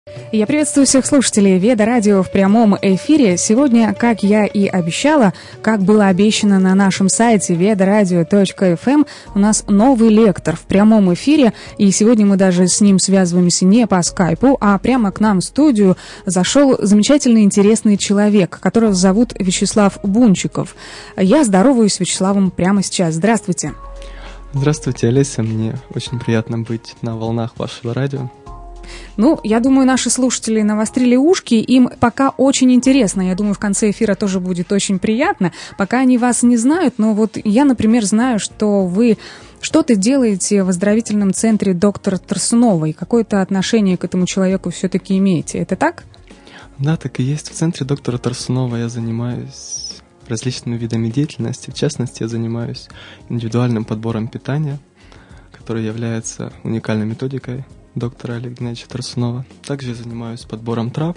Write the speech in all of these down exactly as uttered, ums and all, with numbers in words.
Я приветствую всех слушателей Веда Радио в прямом эфире. Сегодня, как я и обещала, как было обещано на нашем сайте веда радио точка эф эм, у нас новый лектор в прямом эфире. И сегодня мы даже с ним связываемся не по скайпу, а прямо к нам в студию зашел замечательный, интересный человек, которого зовут Вячеслав Бунчиков. Я здороваюсь с Вячеславом прямо сейчас. Здравствуйте. Здравствуйте, Олеся. Мне очень приятно быть на волнах вашего радио. Ну, я думаю, наши слушатели навострили ушки, им пока очень интересно. Я думаю, в конце эфира тоже будет очень приятно. Пока они вас не знают, но вот я, например, знаю, что вы что-то делаете в оздоровительном центре доктора Тарсуновой. Какое-то отношение к этому человеку все-таки имеете. Это так? Да, так и есть. В центре доктора Тарсунова я занимаюсь различными видами деятельности. В частности, я занимаюсь индивидуальным подбором питания, который является уникальной методикой доктора Олега Геннадьевича Тарсунова. Также я занимаюсь подбором трав.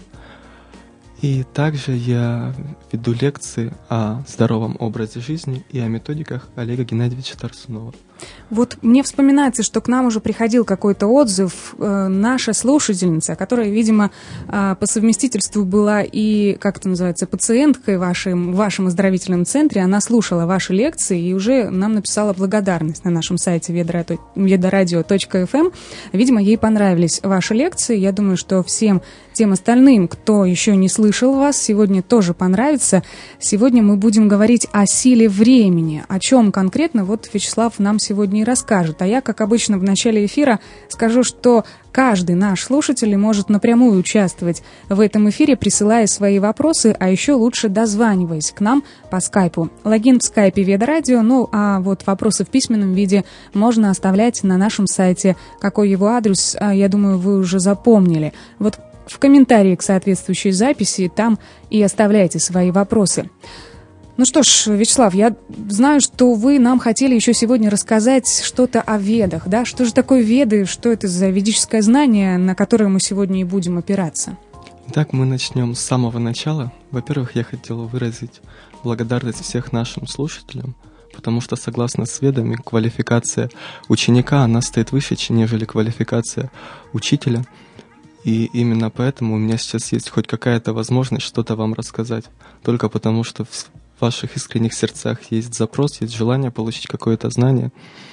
И также я веду лекции о здоровом образе жизни и о методиках Олега Геннадьевича Тарсунова. Вот мне вспоминается, что к нам уже приходил какой-то отзыв. Э, наша слушательница, которая, видимо, э, по совместительству была и, как это называется, пациенткой вашим, в вашем оздоровительном центре, она слушала ваши лекции и уже нам написала благодарность на нашем сайте веда радио точка эф эм. Видимо, ей понравились ваши лекции. Я думаю, что всем тем остальным, кто еще не слышал вас, сегодня тоже понравится. Сегодня мы будем говорить о силе времени. О чем конкретно, вот Вячеслав нам сегодня и расскажет. А я, как обычно, в начале эфира скажу, что каждый наш слушатель может напрямую участвовать в этом эфире, присылая свои вопросы, а еще лучше дозваниваясь к нам по скайпу. Логин в скайпе Веда Радио, ну а вот вопросы в письменном виде можно оставлять на нашем сайте. Какой его адрес, я думаю, вы уже запомнили. Вот в комментарии к соответствующей записи там и оставляйте свои вопросы. Ну что ж, Вячеслав, я знаю, что вы нам хотели еще сегодня рассказать что-то о ведах, да? Что же такое веды, что это за ведическое знание, на которое мы сегодня и будем опираться? Итак, мы начнем с самого начала. Во-первых, я хотел выразить благодарность всех нашим слушателям, потому что, согласно с ведами, квалификация ученика, она стоит выше, нежели квалификация учителя. И именно поэтому у меня сейчас есть хоть какая-то возможность что-то вам рассказать. Только потому, что в ваших искренних сердцах есть запрос, есть желание получить какое-то знание.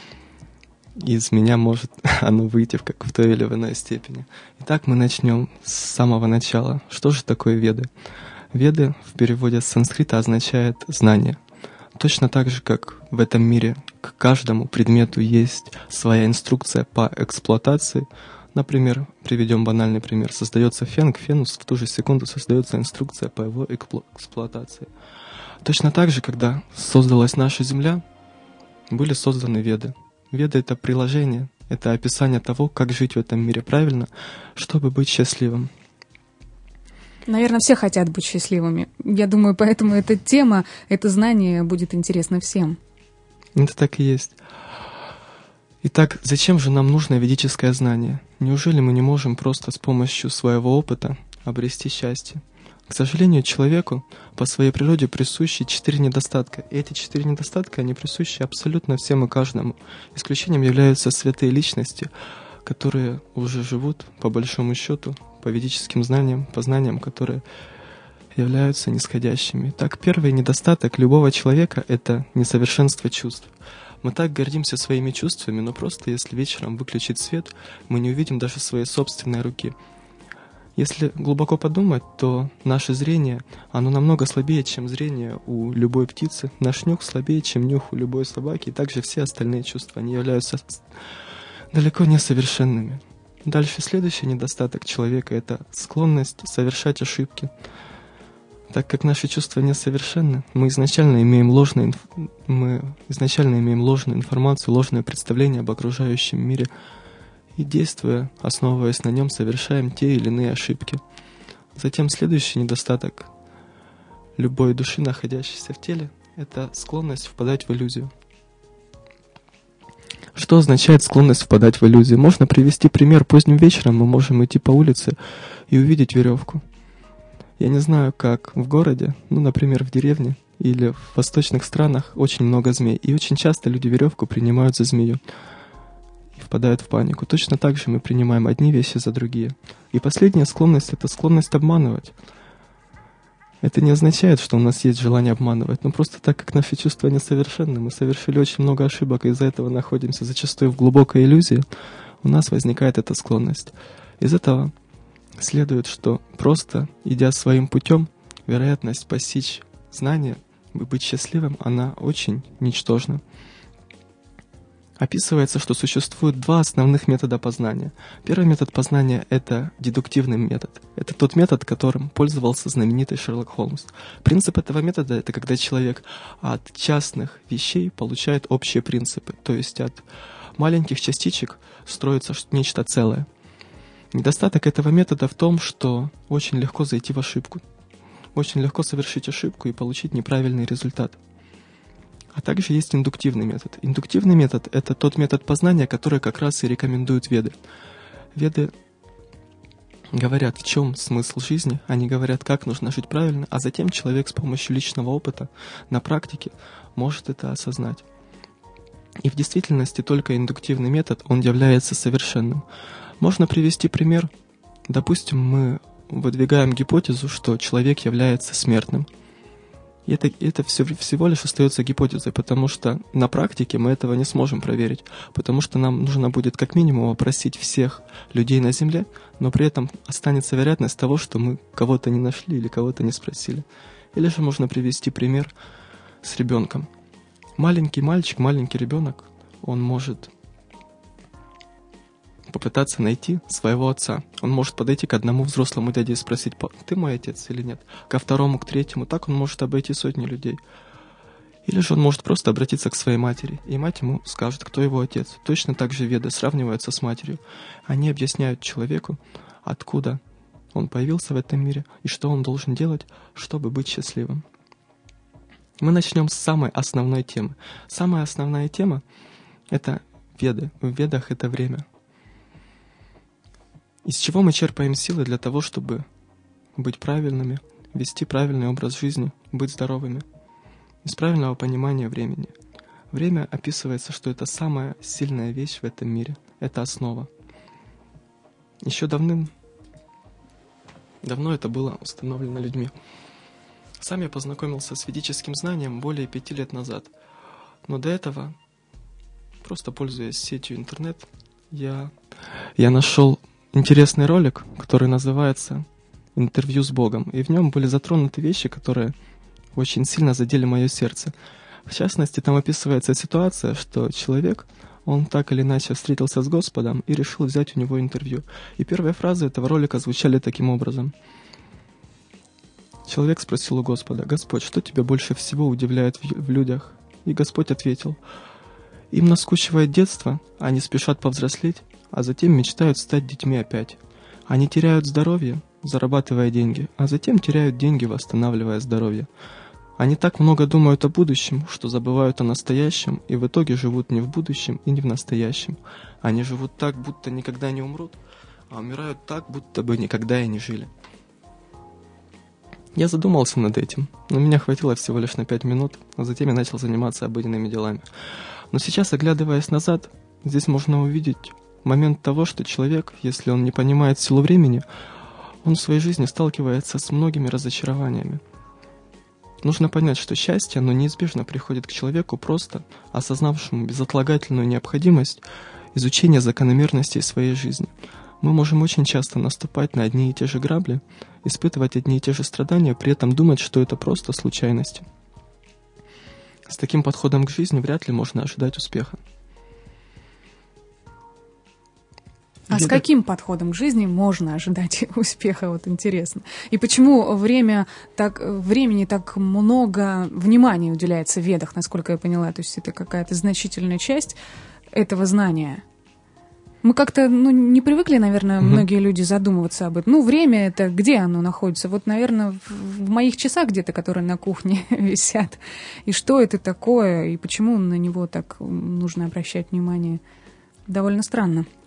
И из меня может оно выйти в, как в той или иной степени. Итак, мы начнем с самого начала. Что же такое веды? Веды в переводе с санскрита означает «знание». Точно так же, как в этом мире к каждому предмету есть своя инструкция по эксплуатации. Например, приведем банальный пример. Создается фен, к фену в ту же секунду создается инструкция по его эксплуатации. Точно так же, когда создалась наша Земля, были созданы веды. Веды — это приложение, это описание того, как жить в этом мире правильно, чтобы быть счастливым. Наверное, все хотят быть счастливыми. Я думаю, поэтому эта тема, это знание будет интересно всем. Это так и есть. Итак, зачем же нам нужно ведическое знание? Неужели мы не можем просто с помощью своего опыта обрести счастье? К сожалению, человеку по своей природе присущи четыре недостатка. И эти четыре недостатка, они присущи абсолютно всем и каждому. Исключением являются святые личности, которые уже живут, по большому счету, по ведическим знаниям, по знаниям, которые являются нисходящими. Так, первый недостаток любого человека — это несовершенство чувств. Мы так гордимся своими чувствами, но просто если вечером выключить свет, мы не увидим даже своей собственной руки. Если глубоко подумать, то наше зрение, оно намного слабее, чем зрение у любой птицы. Наш нюх слабее, чем нюх у любой собаки. И также все остальные чувства, они являются далеко не совершенными. Дальше следующий недостаток человека — это склонность совершать ошибки. Так как наши чувства несовершенны, мы изначально имеем ложную, инф... мы изначально имеем ложную информацию, ложное представление об окружающем мире. И действуя, основываясь на нем, совершаем те или иные ошибки. Затем следующий недостаток любой души, находящейся в теле, это склонность впадать в иллюзию. Что означает склонность впадать в иллюзию? Можно привести пример. Поздним вечером мы можем идти по улице и увидеть веревку. Я не знаю, как в городе, ну, например, в деревне или в восточных странах очень много змей. И очень часто люди веревку принимают за змею. впадают в панику. Точно так же мы принимаем одни вещи за другие. И последняя склонность — это склонность обманывать. Это не означает, что у нас есть желание обманывать, но просто так как наши чувства несовершенны, мы совершили очень много ошибок, и из-за этого находимся зачастую в глубокой иллюзии, у нас возникает эта склонность. Из этого следует, что просто идя своим путем, вероятность постичь знания и быть счастливым, она очень ничтожна. Описывается, что существует два основных метода познания. Первый метод познания — это дедуктивный метод. Это тот метод, которым пользовался знаменитый Шерлок Холмс. Принцип этого метода — это когда человек от частных вещей получает общие принципы, то есть от маленьких частичек строится нечто целое. Недостаток этого метода в том, что очень легко зайти в ошибку. Очень легко совершить ошибку и получить неправильный результат. А также есть индуктивный метод. Индуктивный метод — это тот метод познания, который как раз и рекомендуют Веды. Веды говорят, в чем смысл жизни, они говорят, как нужно жить правильно, а затем человек с помощью личного опыта на практике может это осознать. И в действительности только индуктивный метод, он является совершенным. Можно привести пример. Допустим, мы выдвигаем гипотезу, что человек является смертным. И это, это все, всего лишь остается гипотезой, потому что на практике мы этого не сможем проверить, потому что нам нужно будет как минимум опросить всех людей на Земле, но при этом останется вероятность того, что мы кого-то не нашли или кого-то не спросили. Или же можно привести пример с ребенком. Маленький мальчик, маленький ребенок, он может попытаться найти своего отца. Он может подойти к одному взрослому дяде и спросить: «Ты мой отец или нет?» Ко второму, к третьему. Так он может обойти сотни людей. Или же он может просто обратиться к своей матери, и мать ему скажет, кто его отец. Точно так же Веды сравниваются с матерью. Они объясняют человеку, откуда он появился в этом мире и что он должен делать, чтобы быть счастливым. Мы начнем с самой основной темы. Самая основная тема — это Веды. В Ведах это время. Из чего мы черпаем силы для того, чтобы быть правильными, вести правильный образ жизни, быть здоровыми? Из правильного понимания времени. Время описывается, что это самая сильная вещь в этом мире. Это основа. Еще давным, давно это было установлено людьми. Сам я познакомился с ведическим знанием более пяти лет назад. Но до этого, просто пользуясь сетью интернет, я, я нашел интересный ролик, который называется «Интервью с Богом». И в нем были затронуты вещи, которые очень сильно задели мое сердце. В частности, там описывается ситуация, что человек, он так или иначе встретился с Господом и решил взять у него интервью. И первые фразы этого ролика звучали таким образом. Человек спросил у Господа: «Господь, что тебя больше всего удивляет в людях?» И Господь ответил: «Им наскучивает детство, они спешат повзрослеть, а затем мечтают стать детьми опять. Они теряют здоровье, зарабатывая деньги, а затем теряют деньги, восстанавливая здоровье. Они так много думают о будущем, что забывают о настоящем, и в итоге живут не в будущем и не в настоящем. Они живут так, будто никогда не умрут, а умирают так, будто бы никогда и не жили». Я задумался над этим, но меня хватило всего лишь на пять минут, а затем я начал заниматься обыденными делами. Но сейчас, оглядываясь назад, здесь можно увидеть момент того, что человек, если он не понимает силу времени, он в своей жизни сталкивается с многими разочарованиями. Нужно понять, что счастье, оно неизбежно приходит к человеку, просто осознавшему безотлагательную необходимость изучения закономерностей своей жизни. Мы можем очень часто наступать на одни и те же грабли, испытывать одни и те же страдания, при этом думать, что это просто случайности. С таким подходом к жизни вряд ли можно ожидать успеха. А с каким подходом к жизни можно ожидать успеха? Вот интересно. И почему время так, времени так много внимания уделяется в Ведах, насколько я поняла? То есть это какая-то значительная часть этого знания. Мы как-то ну, не привыкли, наверное, mm-hmm. многие люди задумываться об этом. Ну, время это где оно находится? Вот, наверное, в, в моих часах где-то, которые на кухне висят. И что это такое? И почему на него так нужно обращать внимание? Довольно странно.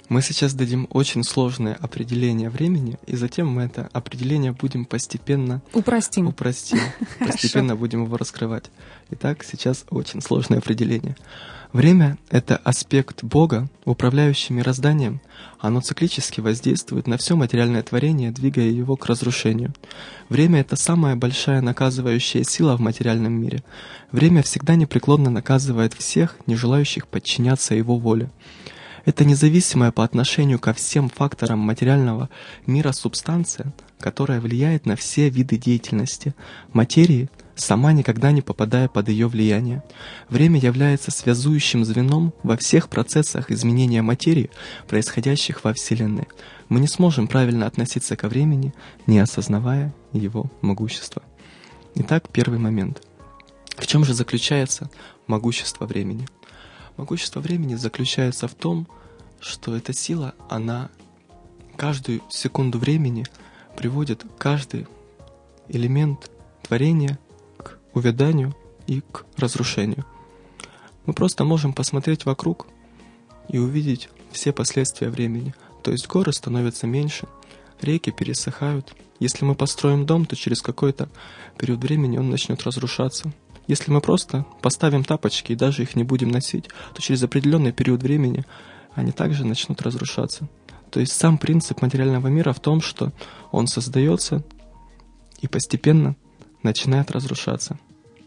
Мы сейчас дадим очень сложное определение времени, и затем мы это определение будем постепенно упростим. упростим. Постепенно будем его раскрывать. Итак, сейчас очень сложное определение. Время — это аспект Бога, управляющий мирозданием. Оно циклически воздействует на все материальное творение, двигая его к разрушению. Время — это самая большая наказывающая сила в материальном мире. Время всегда непреклонно наказывает всех, не желающих подчиняться его воле. Это независимая по отношению ко всем факторам материального мира субстанция, которая влияет на все виды деятельности материи, сама никогда не попадая под ее влияние. Время является связующим звеном во всех процессах изменения материи, происходящих во Вселенной. Мы не сможем правильно относиться ко времени, не осознавая его могущество. Итак, первый момент. В чем же заключается могущество времени? Могущество времени заключается в том, что эта сила, она каждую секунду времени приводит каждый элемент творения к увяданию и к разрушению. Мы просто можем посмотреть вокруг и увидеть все последствия времени. То есть горы становятся меньше, реки пересыхают. Если мы построим дом, то через какой-то период времени он начнет разрушаться. Если мы просто поставим тапочки и даже их не будем носить, то через определенный период времени они также начнут разрушаться. То есть сам принцип материального мира в том, что он создается и постепенно начинает разрушаться.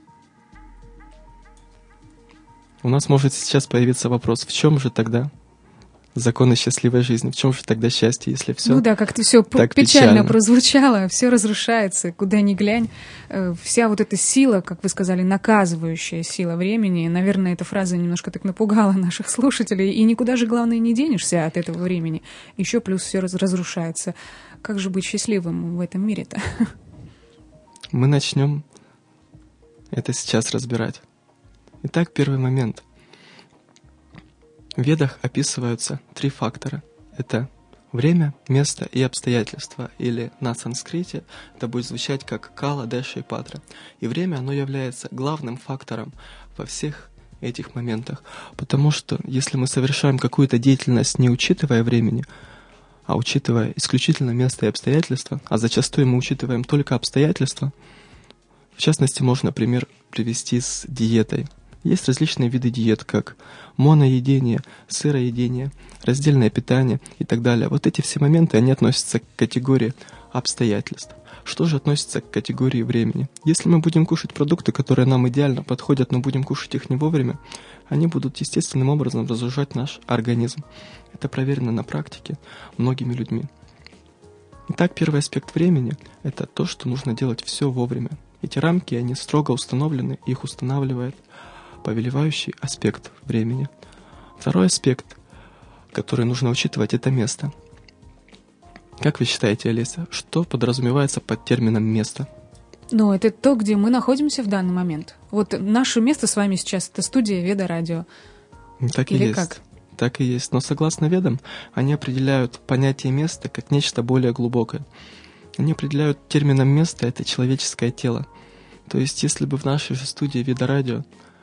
У нас может сейчас появиться вопрос, в чем же тогда законы счастливой жизни, в чем же тогда счастье, если все Ну да, как-то все так печально, печально прозвучало, все разрушается, куда ни глянь. Вся вот эта сила, как вы сказали, наказывающая сила времени, наверное, эта фраза немножко так напугала наших слушателей, и никуда же, главное, не денешься от этого времени. Еще плюс все разрушается. Как же быть счастливым в этом мире-то? Мы начнем это сейчас разбирать. Итак, первый момент. В Ведах описываются три фактора. Это время, место и обстоятельства. Или на санскрите это будет звучать как кала, дэша и патра. И время, оно является главным фактором во всех этих моментах. Потому что если мы совершаем какую-то деятельность, не учитывая времени, а учитывая исключительно место и обстоятельства, а зачастую мы учитываем только обстоятельства, в частности, можно пример привести с диетой. Есть различные виды диет, как моноедение, сыроедение, раздельное питание и так далее. Вот эти все моменты, они относятся к категории обстоятельств. Что же относится к категории времени? Если мы будем кушать продукты, которые нам идеально подходят, но будем кушать их не вовремя, они будут естественным образом разрушать наш организм. Это проверено на практике многими людьми. Итак, первый аспект времени – это то, что нужно делать все вовремя. Эти рамки, они строго установлены, их устанавливает повелевающий аспект времени. Второй аспект, который нужно учитывать, это место. Как вы считаете, Олеся, что подразумевается под термином «место»? Ну, это то, где мы находимся в данный момент. Вот наше место с вами сейчас — это студия Веда Радио. Так и Или есть. как? Так и есть. Но согласно Ведам, они определяют понятие места как нечто более глубокое. Они определяют термином «место» — это человеческое тело. То есть, если бы в нашей же студии Веда Радио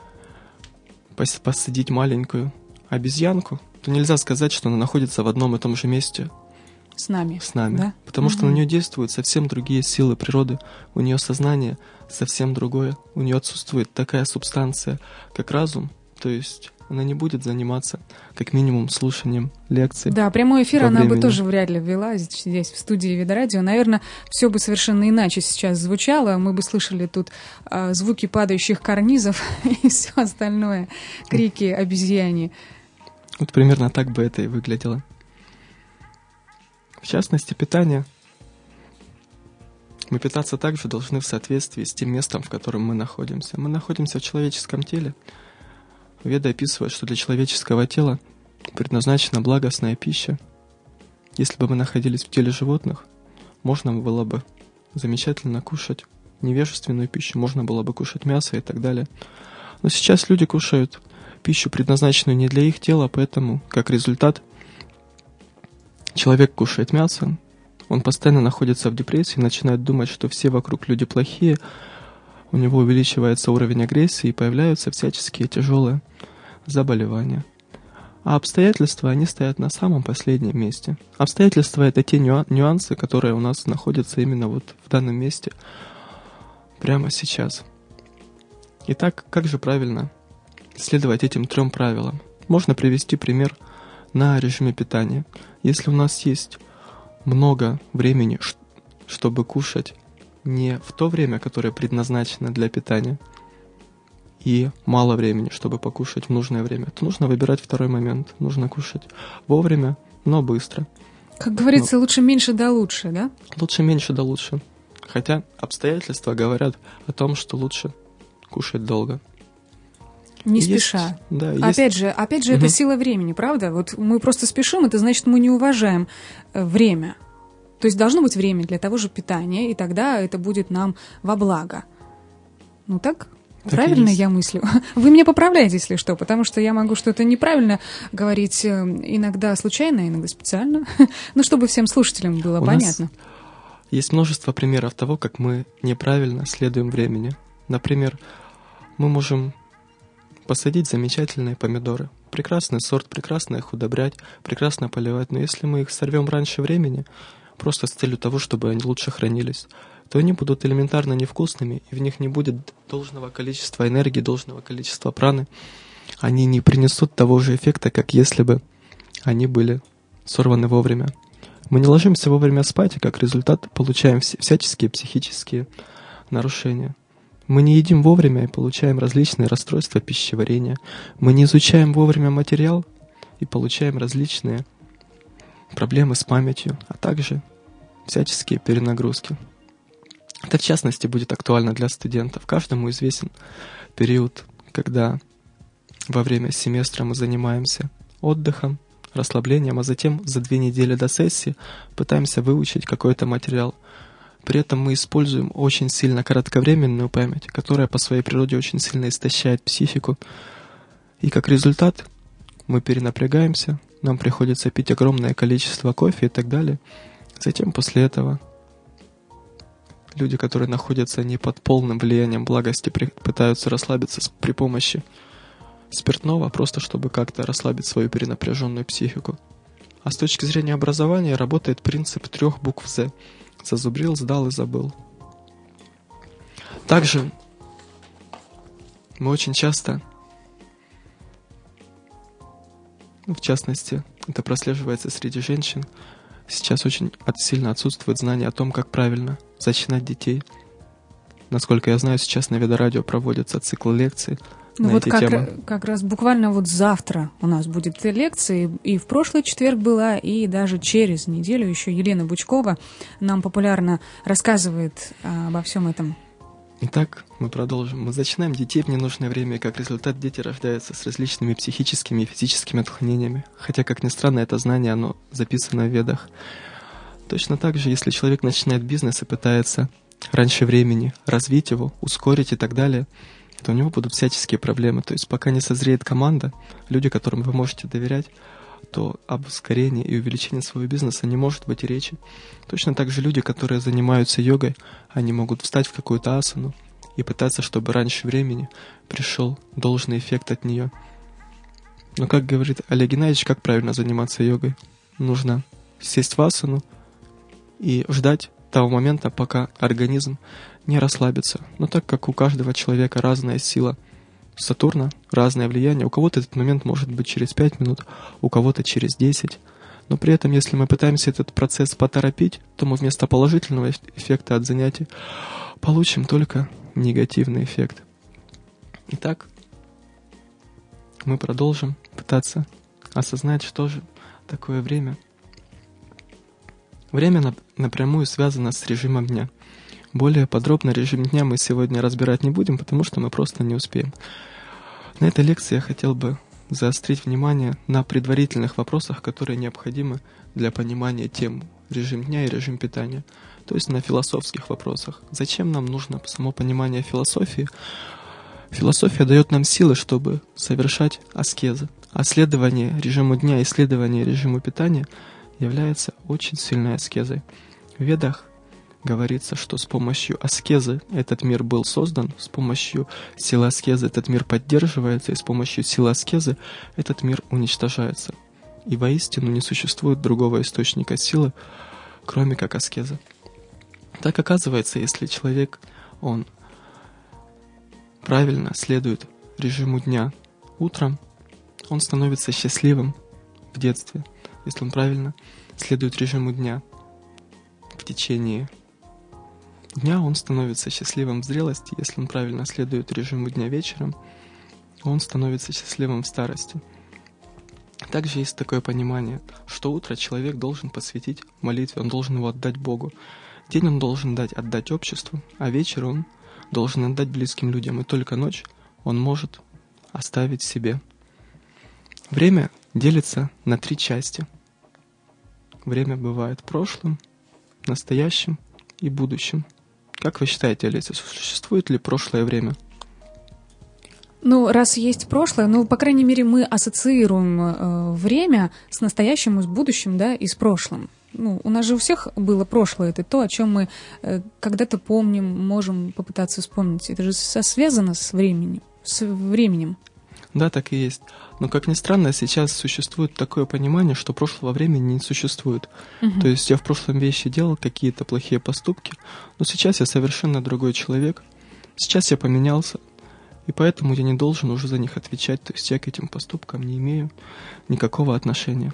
посадить маленькую обезьянку, то нельзя сказать, что она находится в одном и том же месте с нами. С нами. Да? Потому угу. что на нее действуют совсем другие силы природы, у нее сознание совсем другое, у нее отсутствует такая субстанция, как разум, то есть она не будет заниматься, как минимум, слушанием лекций. Да, прямой эфир она времени. бы тоже вряд ли вела здесь, в студии Веда Радио. Наверное, все бы совершенно иначе сейчас звучало. Мы бы слышали тут а, звуки падающих карнизов и все остальное, крики обезьяни. Вот примерно так бы это и выглядело. В частности, питание. Мы питаться также должны в соответствии с тем местом, в котором мы находимся. Мы находимся в человеческом теле. Веды описывают, что для человеческого тела предназначена благостная пища. Если бы мы находились в теле животных, можно было бы замечательно кушать невежественную пищу, можно было бы кушать мясо и так далее. Но сейчас люди кушают пищу, предназначенную не для их тела, поэтому, как результат, человек кушает мясо, он постоянно находится в депрессии, начинает думать, что все вокруг люди плохие, у него увеличивается уровень агрессии и появляются всяческие тяжелые заболевания. А обстоятельства, они стоят на самом последнем месте. Обстоятельства — это те нюансы, которые у нас находятся именно вот в данном месте, прямо сейчас. Итак, как же правильно следовать этим трем правилам? Можно привести пример на режиме питания. Если у нас есть много времени, чтобы кушать не в то время, которое предназначено для питания, и мало времени, чтобы покушать в нужное время, то нужно выбирать второй момент. Нужно кушать вовремя, но быстро. Как говорится, но... лучше меньше да лучше, да? Лучше меньше да лучше. Хотя обстоятельства говорят о том, что лучше кушать долго. Не есть, спеша. Да, опять есть... же, опять же, угу. это сила времени, правда? Вот мы просто спешим, это значит, мы не уважаем время. То есть должно быть время для того же питания, и тогда это будет нам во благо. Ну так? Так правильно я мыслю? Вы меня поправляете, если что, потому что я могу что-то неправильно говорить иногда случайно, иногда специально, но чтобы всем слушателям было У понятно. Нас есть множество примеров того, как мы неправильно следуем времени. Например, мы можем посадить замечательные помидоры. Прекрасный сорт, прекрасно их удобрять, прекрасно поливать, но если мы их сорвем раньше времени, просто с целью того, чтобы они лучше хранились, то они будут элементарно невкусными, и в них не будет должного количества энергии, должного количества праны. Они не принесут того же эффекта, как если бы они были сорваны вовремя. Мы не ложимся вовремя спать, и как результат получаем всяческие психические нарушения. Мы не едим вовремя и получаем различные расстройства пищеварения. Мы не изучаем вовремя материал и получаем различные проблемы с памятью, а также всяческие перенагрузки. Это, в частности, будет актуально для студентов. Каждому известен период, когда во время семестра мы занимаемся отдыхом, расслаблением, а затем за две недели до сессии пытаемся выучить какой-то материал. При этом мы используем очень сильно кратковременную память, которая по своей природе очень сильно истощает психику. И как результат мы перенапрягаемся, нам приходится пить огромное количество кофе и так далее. Затем после этого люди, которые находятся не под полным влиянием благости, пытаются расслабиться при помощи спиртного, просто чтобы как-то расслабить свою перенапряженную психику. А с точки зрения образования работает принцип трех букв «З». Зазубрил, сдал и забыл. Также мы очень часто, в частности, это прослеживается среди женщин, сейчас очень сильно отсутствует знание о том, как правильно зачинать детей. Насколько я знаю, сейчас на Видорадио проводится цикл лекций ну на вот эти как, темы. Как раз буквально вот завтра у нас будет лекция, и в прошлый четверг была, и даже через неделю еще Елена Бучкова нам популярно рассказывает обо всем этом. Итак, мы продолжим. Мы зачинаем детей в ненужное время, и как результат дети рождаются с различными психическими и физическими отклонениями. Хотя, как ни странно, это знание, оно записано в Ведах. Точно так же, если человек начинает бизнес и пытается раньше времени развить его, ускорить и так далее, то у него будут всяческие проблемы. То есть пока не созреет команда, люди, которым вы можете доверять, то об ускорении и увеличении своего бизнеса не может быть и речи. Точно так же люди, которые занимаются йогой, они могут встать в какую-то асану и пытаться, чтобы раньше времени пришел должный эффект от нее. Но, как говорит Олег Геннадьевич, как правильно заниматься йогой? Нужно сесть в асану и ждать того момента, пока организм не расслабится. Но так как у каждого человека разная сила Сатурна, разное влияние, у кого-то этот момент может быть через пять минут, у кого-то через десять. Но при этом, если мы пытаемся этот процесс поторопить, то мы вместо положительного эффекта от занятий получим только негативный эффект. Итак, мы продолжим пытаться осознать, что же такое время. Время напрямую связано с режимом дня. Более подробно режим дня мы сегодня разбирать не будем, потому что мы просто не успеем. На этой лекции я хотел бы заострить внимание на предварительных вопросах, которые необходимы для понимания тем режим дня и режим питания. То есть на философских вопросах. Зачем нам нужно само понимание философии? Философия дает нам силы, чтобы совершать аскезы. А следование режиму дня и следование режиму питания является очень сильной аскезой. В Ведах говорится, что с помощью аскезы этот мир был создан, с помощью силы аскезы этот мир поддерживается, и с помощью силы аскезы этот мир уничтожается. И воистину не существует другого источника силы, кроме как аскеза. Так оказывается, если человек, он правильно следует режиму дня утром, он становится счастливым в детстве. Если он правильно следует режиму дня в течение дня, он становится счастливым в зрелости. Если он правильно следует режиму дня вечером, он становится счастливым в старости. Также есть такое понимание, что утро человек должен посвятить молитве, он должен его отдать Богу. День он должен дать, отдать обществу, а вечер он должен отдать близким людям. И только ночь он может оставить себе. Время делится на три части. Время бывает прошлым, настоящим и будущим. Как вы считаете, Олеся, существует ли прошлое время? Ну, раз есть прошлое, ну, по крайней мере, мы ассоциируем э, время с настоящим, и с будущим, да, и с прошлым. Ну, у нас же у всех было прошлое, это то, о чем мы э, когда-то помним, можем попытаться вспомнить. Это же со- связано с временем, с временем. Да, так и есть. Но, как ни странно, сейчас существует такое понимание, что прошлого времени не существует. Угу. То есть я в прошлом вещи делал какие-то плохие поступки, но сейчас я совершенно другой человек. Сейчас я поменялся, и поэтому я не должен уже за них отвечать. То есть я к этим поступкам не имею никакого отношения.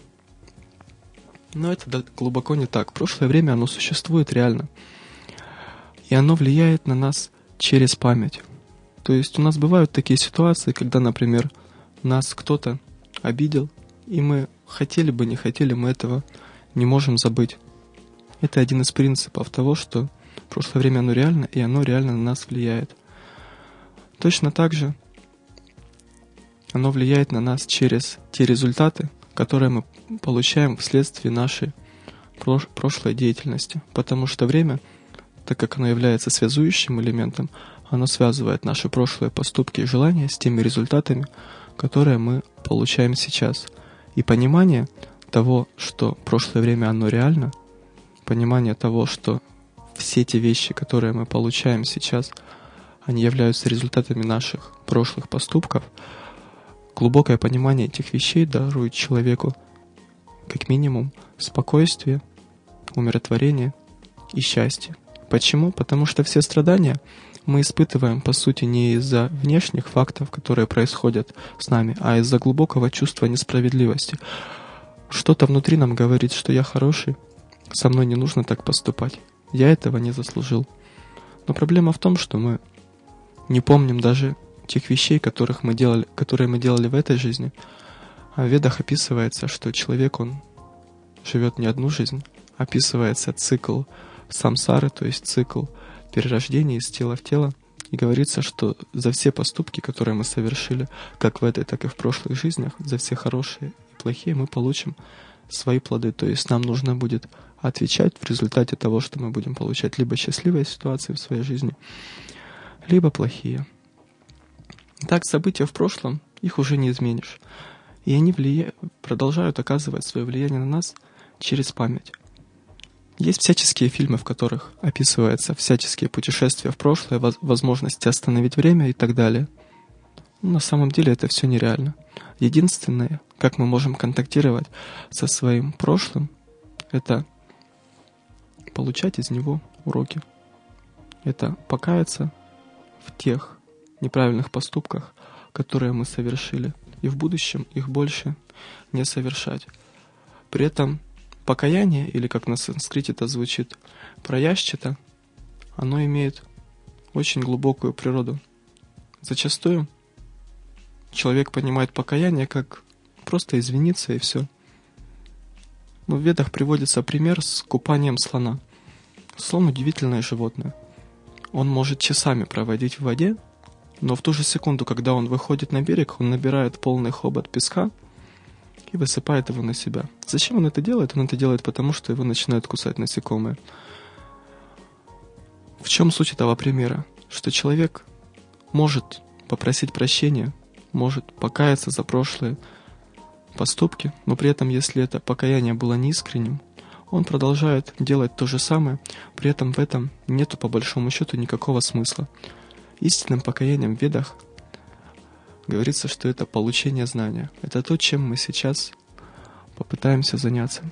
Но это глубоко не так. Прошлое время, оно существует реально. И оно влияет на нас через память. То есть у нас бывают такие ситуации, когда, например, нас кто-то обидел, и мы хотели бы, не хотели, мы этого не можем забыть. Это один из принципов того, что прошлое время оно реально, и оно реально на нас влияет. Точно так же оно влияет на нас через те результаты, которые мы получаем вследствие нашей прош- прошлой деятельности. Потому что время, так как оно является связующим элементом, оно связывает наши прошлые поступки и желания с теми результатами, которые мы получаем сейчас. И понимание того, что прошлое время оно реально, понимание того, что все те вещи, которые мы получаем сейчас, они являются результатами наших прошлых поступков, глубокое понимание этих вещей дарует человеку как минимум спокойствие, умиротворение и счастье. Почему? Потому что все страдания мы испытываем, по сути, не из-за внешних фактов, которые происходят с нами, а из-за глубокого чувства несправедливости. Что-то внутри нам говорит, что я хороший, со мной не нужно так поступать, я этого не заслужил. Но проблема в том, что мы не помним даже тех вещей, которых мы делали, которые мы делали в этой жизни. А в Ведах описывается, что человек, он живет не одну жизнь, описывается цикл самсары, то есть цикл перерождения из тела в тело. И говорится, что за все поступки, которые мы совершили, как в этой, так и в прошлых жизнях, за все хорошие и плохие, мы получим свои плоды. То есть нам нужно будет отвечать в результате того, что мы будем получать либо счастливые ситуации в своей жизни, либо плохие. Так, события в прошлом, их уже не изменишь. И они влия... продолжают оказывать свое влияние на нас через память. Есть всяческие фильмы, в которых описываются всяческие путешествия в прошлое, воз... возможности остановить время и так далее. Но на самом деле это все нереально. Единственное, как мы можем контактировать со своим прошлым, это получать из него уроки. Это покаяться в тех неправильных поступках, которые мы совершили, и в будущем их больше не совершать. При этом покаяние, или как на санскрите это звучит, праяшчита, оно имеет очень глубокую природу. Зачастую человек понимает покаяние как просто извиниться и все. Но в Ведах приводится пример с купанием слона. Слон — удивительное животное. Он может часами проводить в воде, но в ту же секунду, когда он выходит на берег, он набирает полный хобот песка и высыпает его на себя. Зачем он это делает? Он это делает потому, что его начинают кусать насекомые. В чем суть этого примера? Что человек может попросить прощения, может покаяться за прошлые поступки, но при этом, если это покаяние было неискренним, он продолжает делать то же самое, при этом в этом нету по большому счету никакого смысла. Истинным покаянием в Ведах говорится, что это получение знания. Это то, чем мы сейчас попытаемся заняться.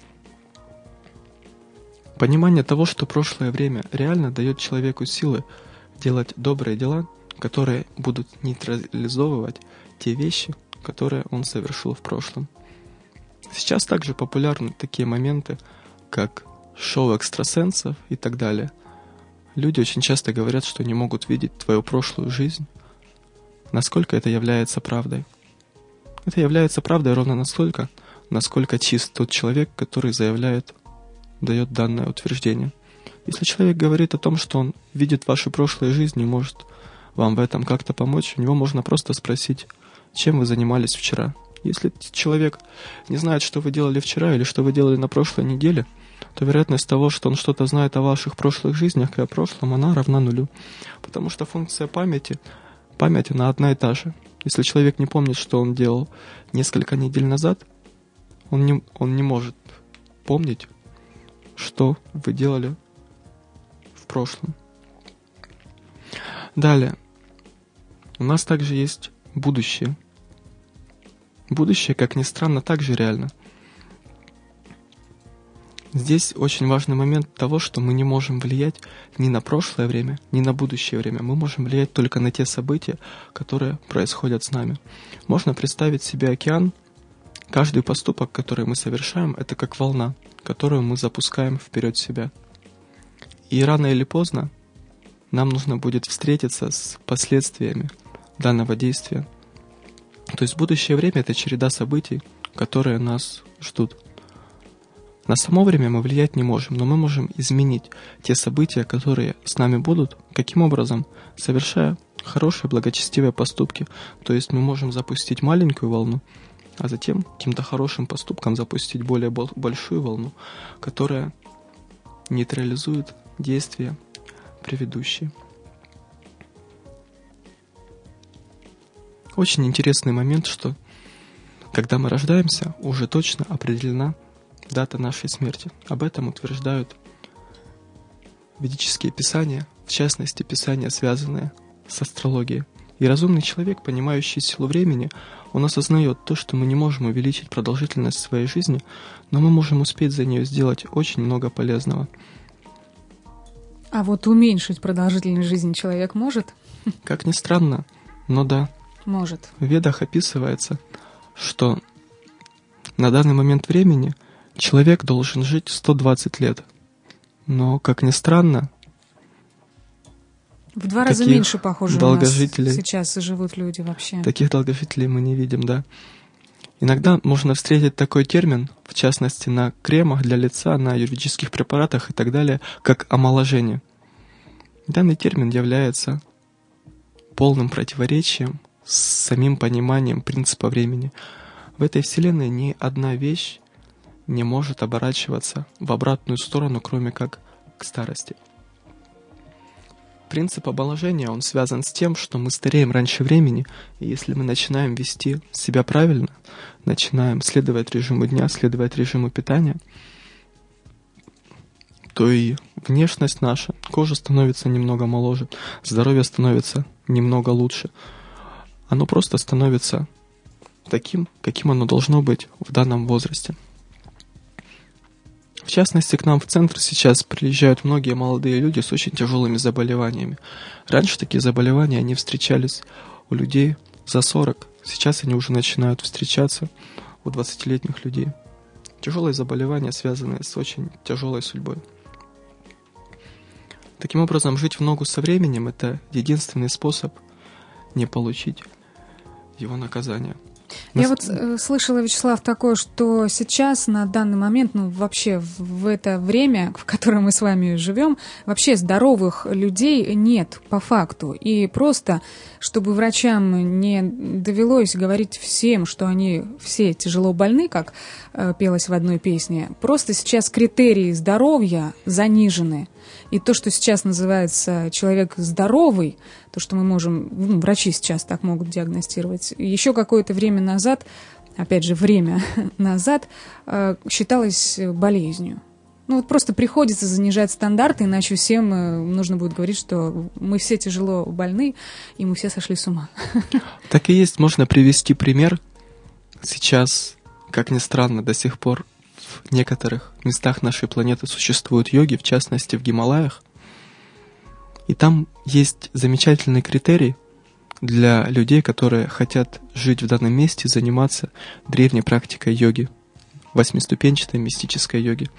Понимание того, что прошлое время реально дает человеку силы делать добрые дела, которые будут нейтрализовывать те вещи, которые он совершил в прошлом. Сейчас также популярны такие моменты, как шоу экстрасенсов и так далее. Люди очень часто говорят, что не могут видеть твою прошлую жизнь. Насколько это является правдой? Это является правдой ровно настолько, насколько чист тот человек, который заявляет, дает данное утверждение. Если человек говорит о том, что он видит ваши прошлые жизни и может вам в этом как-то помочь, у него можно просто спросить, чем вы занимались вчера. Если человек не знает, что вы делали вчера или что вы делали на прошлой неделе, то вероятность того, что он что-то знает о ваших прошлых жизнях и о прошлом, она равна нулю. Потому что функция памяти, память она одна и та же. Если человек не помнит, что он делал несколько недель назад, он не, он не может помнить, что вы делали в прошлом. Далее. У нас также есть будущее. Будущее, как ни странно, также реально. Здесь очень важный момент того, что мы не можем влиять ни на прошлое время, ни на будущее время. Мы можем влиять только на те события, которые происходят с нами. Можно представить себе океан. Каждый поступок, который мы совершаем, это как волна, которую мы запускаем вперед себя. И рано или поздно нам нужно будет встретиться с последствиями данного действия. То есть будущее время — это череда событий, которые нас ждут. На само время мы влиять не можем, но мы можем изменить те события, которые с нами будут. Каким образом? Совершая хорошие, благочестивые поступки. То есть мы можем запустить маленькую волну, а затем каким-то хорошим поступком запустить более большую волну, которая нейтрализует действия предыдущие. Очень интересный момент, что когда мы рождаемся, уже точно определена дата нашей смерти. Об этом утверждают ведические писания, в частности, писания, связанные с астрологией. И разумный человек, понимающий силу времени, он осознает то, что мы не можем увеличить продолжительность своей жизни, но мы можем успеть за нее сделать очень много полезного. А вот уменьшить продолжительность жизни человек может? Как ни странно, но да. Может. В Ведах описывается, что на данный момент времени человек должен жить сто двадцать лет. Но, как ни странно, в два раза меньше, похоже, у нас сейчас живут люди вообще. Таких долгожителей мы не видим, да. Иногда можно встретить такой термин, в частности, на кремах для лица, на юридических препаратах и так далее, как омоложение. Данный термин является полным противоречием с самим пониманием принципа времени. В этой вселенной ни одна вещь не может оборачиваться в обратную сторону, кроме как к старости. Принцип омоложения, он связан с тем, что мы стареем раньше времени, и если мы начинаем вести себя правильно, начинаем следовать режиму дня, следовать режиму питания, то и внешность наша, кожа становится немного моложе, здоровье становится немного лучше. Оно просто становится таким, каким оно должно быть в данном возрасте. В частности, к нам в центр сейчас приезжают многие молодые люди с очень тяжелыми заболеваниями. Раньше такие заболевания, они встречались у людей за сорок. Сейчас они уже начинают встречаться у двадцатилетних людей. Тяжелые заболевания, связанные с очень тяжелой судьбой. Таким образом, жить в ногу со временем – это единственный способ не получить его наказание. Я вот э, слышала, Вячеслав, такое, что сейчас, на данный момент, ну, вообще в, в это время, в котором мы с вами живем, вообще здоровых людей нет по факту. И просто, чтобы врачам не довелось говорить всем, что они все тяжело больны, как э, пелось в одной песне, просто сейчас критерии здоровья занижены. И то, что сейчас называется человек здоровый, то, что мы можем, ну, врачи сейчас так могут диагностировать, еще какое-то время назад, опять же, время назад, э, считалось болезнью. Ну вот просто приходится занижать стандарты, иначе всем нужно будет говорить, что мы все тяжело больны, и мы все сошли с ума. Так и есть. Можно привести пример. Сейчас, как ни странно, до сих пор в некоторых местах нашей планеты существуют йоги, в частности в Гималаях. И там есть замечательный критерий для людей, которые хотят жить в данном месте, заниматься древней практикой йоги, восьмиступенчатой мистической йоги.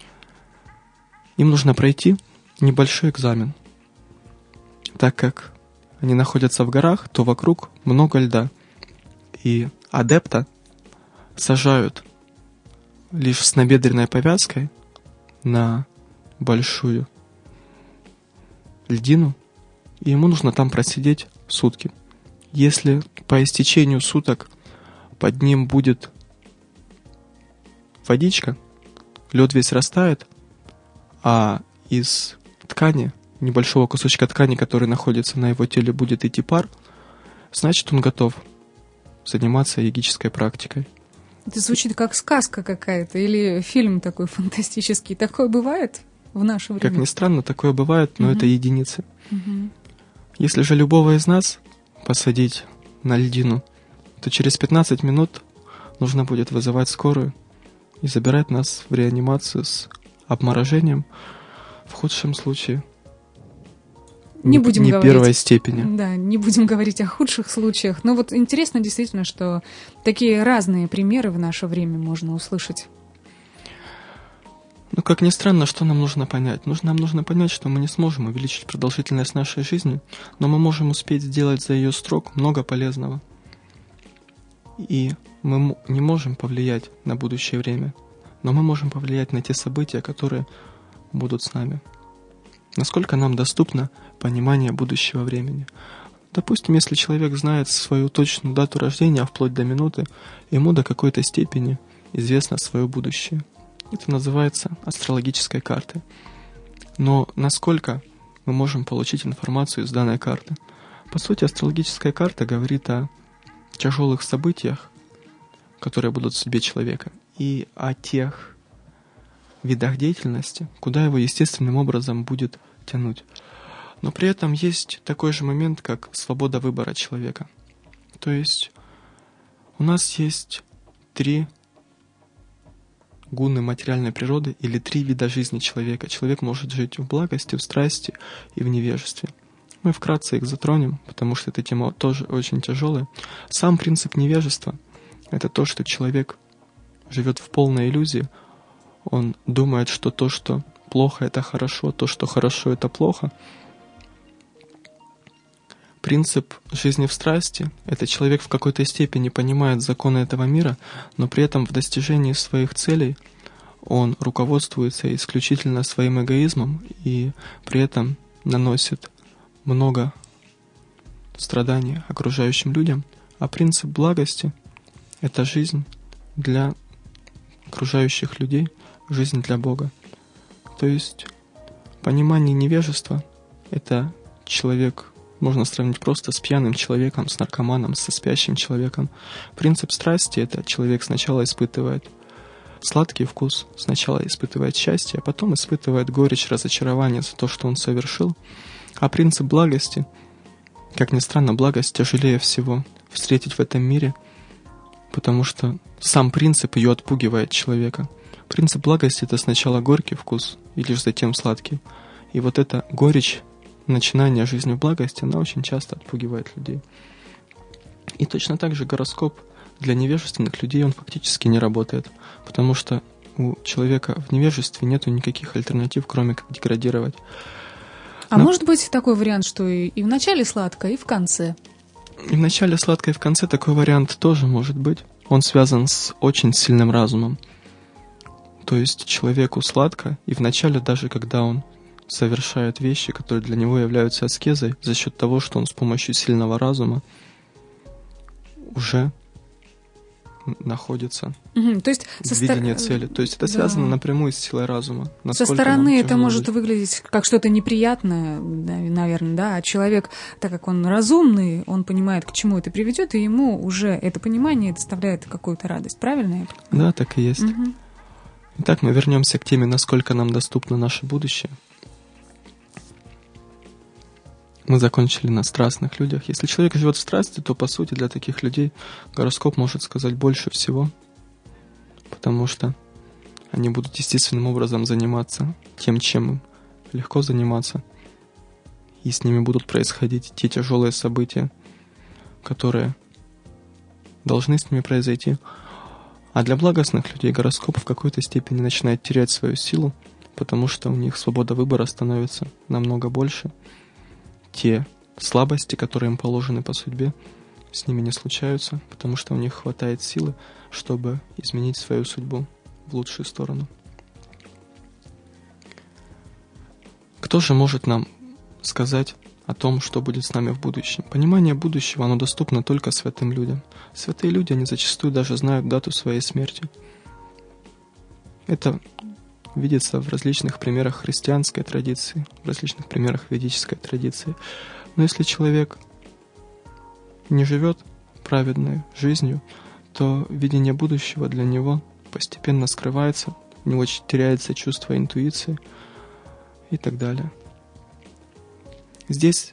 Им нужно пройти небольшой экзамен. Так как они находятся в горах, то вокруг много льда. И адепта сажают лишь с набедренной повязкой на большую льдину, и ему нужно там просидеть сутки. Если по истечению суток под ним будет водичка, лед весь растает, а из ткани, небольшого кусочка ткани, который находится на его теле, будет идти пар, значит, он готов заниматься йогической практикой. Это звучит как сказка какая-то или фильм такой фантастический. Такое бывает в наше время? Как ни странно, такое бывает, но угу. это единицы. Угу. Если же любого из нас посадить на льдину, то через пятнадцать минут нужно будет вызывать скорую и забирать нас в реанимацию с обморожением, в худшем случае не, будем не говорить, первой степени. Да, не будем говорить о худших случаях. Но вот интересно действительно, что такие разные примеры в наше время можно услышать. Ну, как ни странно, что нам нужно понять? Нужно, нам нужно понять, что мы не сможем увеличить продолжительность нашей жизни, но мы можем успеть сделать за ее срок много полезного. И мы не можем повлиять на будущее время, но мы можем повлиять на те события, которые будут с нами. Насколько нам доступно понимание будущего времени. Допустим, если человек знает свою точную дату рождения, вплоть до минуты, ему до какой-то степени известно свое будущее. Это называется астрологической картой. Но насколько мы можем получить информацию из данной карты? По сути, астрологическая карта говорит о тяжелых событиях, которые будут в судьбе человека, и о тех видах деятельности, куда его естественным образом будет тянуть. Но при этом есть такой же момент, как свобода выбора человека. То есть у нас есть три гуны материальной природы или три вида жизни человека. Человек может жить в благости, в страсти и в невежестве. Мы вкратце их затронем, потому что эта тема тоже очень тяжелая. Сам принцип невежества — это то, что человек живет в полной иллюзии. Он думает, что то, что плохо, это хорошо, то, что хорошо, это плохо. Принцип жизни в страсти — это человек в какой-то степени понимает законы этого мира, но при этом в достижении своих целей он руководствуется исключительно своим эгоизмом и при этом наносит много страданий окружающим людям. А принцип благости — это жизнь для окружающих людей, жизнь для Бога. То есть понимание невежества — это человек, можно сравнить просто с пьяным человеком, с наркоманом, со спящим человеком. Принцип страсти — это человек сначала испытывает сладкий вкус, сначала испытывает счастье, а потом испытывает горечь, разочарование за то, что он совершил. А принцип благости, как ни странно, благость тяжелее всего встретить в этом мире, потому что сам принцип ее отпугивает человека. Принцип благости — это сначала горький вкус и лишь затем сладкий. И вот эта горечь начинания жизни в благости, она очень часто отпугивает людей. И точно так же гороскоп для невежественных людей, он фактически не работает, потому что у человека в невежестве нету никаких альтернатив, кроме как деградировать. А Но... может быть такой вариант, что и, и в начале сладко, и в конце? И в начале сладко, и в конце такой вариант тоже может быть. Он связан с очень сильным разумом. То есть человеку сладко, и в начале, даже когда он совершает вещи, которые для него являются аскезой, за счет того, что он с помощью сильного разума уже находится угу, то есть в видении стар... цели. То есть это да. связано напрямую с силой разума. Со стороны это может жить. Выглядеть как что-то неприятное, наверное, да, а человек, так как он разумный, он понимает, к чему это приведет, и ему уже это понимание доставляет какую-то радость, правильно? Да, так и есть. Угу. Итак, мы вернемся к теме, насколько нам доступно наше будущее. Мы закончили на страстных людях. Если человек живет в страсти, то, по сути, для таких людей гороскоп может сказать больше всего, потому что они будут естественным образом заниматься тем, чем им легко заниматься, и с ними будут происходить те тяжелые события, которые должны с ними произойти. А для благостных людей гороскоп в какой-то степени начинает терять свою силу, потому что у них свобода выбора становится намного больше. Те слабости, которые им положены по судьбе, с ними не случаются, потому что у них хватает силы, чтобы изменить свою судьбу в лучшую сторону. Кто же может нам сказать о том, что будет с нами в будущем? Понимание будущего, оно доступно только святым людям. Святые люди, они зачастую даже знают дату своей смерти. Это видится в различных примерах христианской традиции, в различных примерах ведической традиции. Но если человек не живет праведной жизнью, то видение будущего для него постепенно скрывается, у него теряется чувство интуиции и так далее. Здесь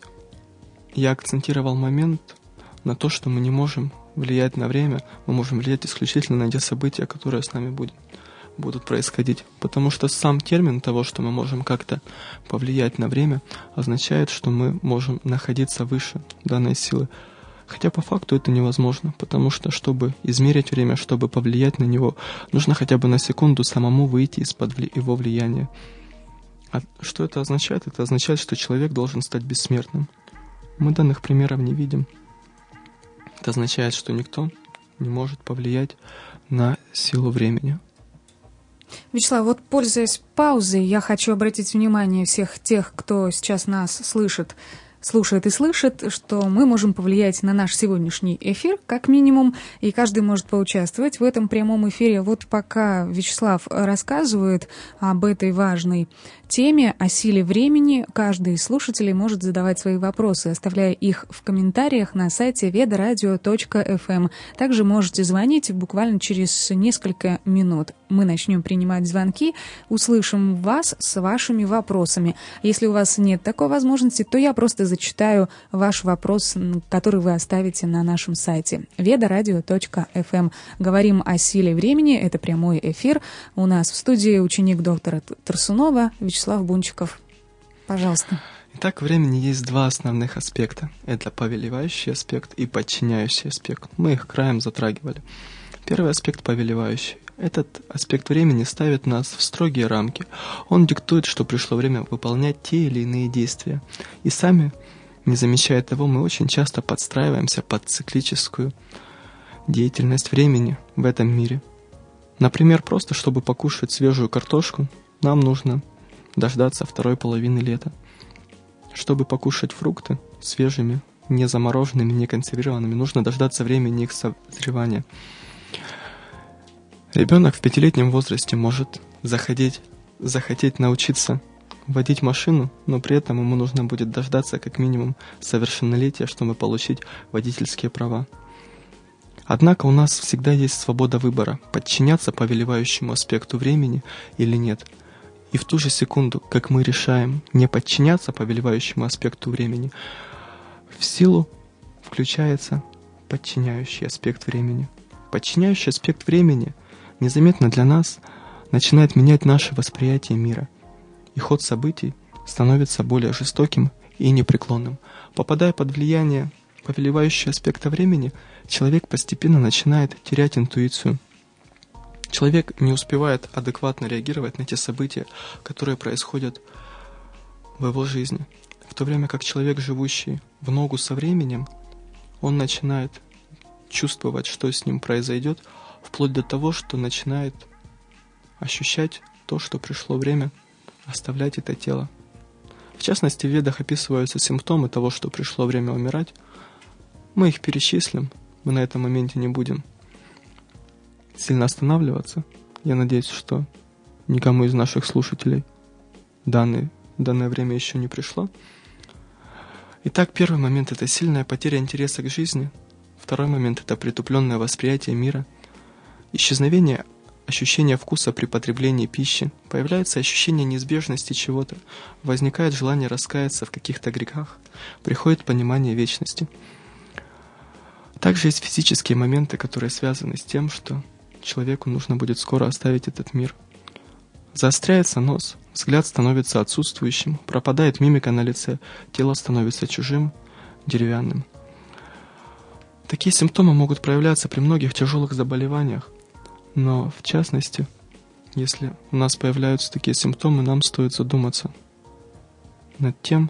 я акцентировал момент на то, что мы не можем влиять на время, мы можем влиять исключительно на те события, которые с нами будут, будут происходить. Потому что сам термин того, что мы можем как-то повлиять на время, означает, что мы можем находиться выше данной силы. Хотя по факту это невозможно, потому что, чтобы измерить время, чтобы повлиять на него, нужно хотя бы на секунду самому выйти из-под его влияния. А что это означает? Это означает, что человек должен стать бессмертным. Мы данных примеров не видим. Это означает, что никто не может повлиять на силу времени. Вячеслав, вот пользуясь паузой, я хочу обратить внимание всех тех, кто сейчас нас слышит, слушает и слышит, что мы можем повлиять на наш сегодняшний эфир, как минимум, и каждый может поучаствовать в этом прямом эфире. Вот пока Вячеслав рассказывает об этой важной теме, о силе времени, каждый из слушателей может задавать свои вопросы, оставляя их в комментариях на сайте ведарадио точка эф эм. Также можете звонить буквально через несколько минут. Мы начнем принимать звонки, услышим вас с вашими вопросами. Если у вас нет такой возможности, то я просто зачитаю ваш вопрос, который вы оставите на нашем сайте ведарадио точка эф эм. Говорим о силе времени, это прямой эфир. У нас в студии ученик доктора Тарсунова Вячеслав Бунчиков. Пожалуйста. Итак, в времени есть два основных аспекта. Это повелевающий аспект и подчиняющий аспект. Мы их краем затрагивали. Первый аспект повелевающий. Этот аспект времени ставит нас в строгие рамки. Он диктует, что пришло время выполнять те или иные действия. И сами, не замечая того, мы очень часто подстраиваемся под циклическую деятельность времени в этом мире. Например, просто чтобы покушать свежую картошку, нам нужно дождаться второй половины лета. Чтобы покушать фрукты свежими, не замороженными, не консервированными, нужно дождаться времени их созревания. Ребенок в пятилетнем возрасте может заходить, захотеть научиться водить машину, но при этом ему нужно будет дождаться как минимум совершеннолетия, чтобы получить водительские права. Однако у нас всегда есть свобода выбора, подчиняться повелевающему аспекту времени или нет. И в ту же секунду, как мы решаем не подчиняться повелевающему аспекту времени, в силу включается подчиняющий аспект времени. Подчиняющий аспект времени незаметно для нас начинает менять наше восприятие мира, и ход событий становится более жестоким и непреклонным. Попадая под влияние повелевающего аспекта времени, человек постепенно начинает терять интуицию. Человек не успевает адекватно реагировать на те события, которые происходят в его жизни. В то время как человек, живущий в ногу со временем, он начинает чувствовать, что с ним произойдет, вплоть до того, что начинает ощущать то, что пришло время оставлять это тело. В частности, в ведах описываются симптомы того, что пришло время умирать. Мы их перечислим, мы на этом моменте не будем сильно останавливаться. Я надеюсь, что никому из наших слушателей данное, данное время еще не пришло. Итак, первый момент – это сильная потеря интереса к жизни. Второй момент – это притупленное восприятие мира. Исчезновение ощущение вкуса при потреблении пищи, появляется ощущение неизбежности чего-то, возникает желание раскаяться в каких-то грехах, приходит понимание вечности. Также есть физические моменты, которые связаны с тем, что человеку нужно будет скоро оставить этот мир. Заостряется нос, взгляд становится отсутствующим, пропадает мимика на лице, тело становится чужим, деревянным. Такие симптомы могут проявляться при многих тяжелых заболеваниях, но в частности, если у нас появляются такие симптомы, нам стоит задуматься над тем,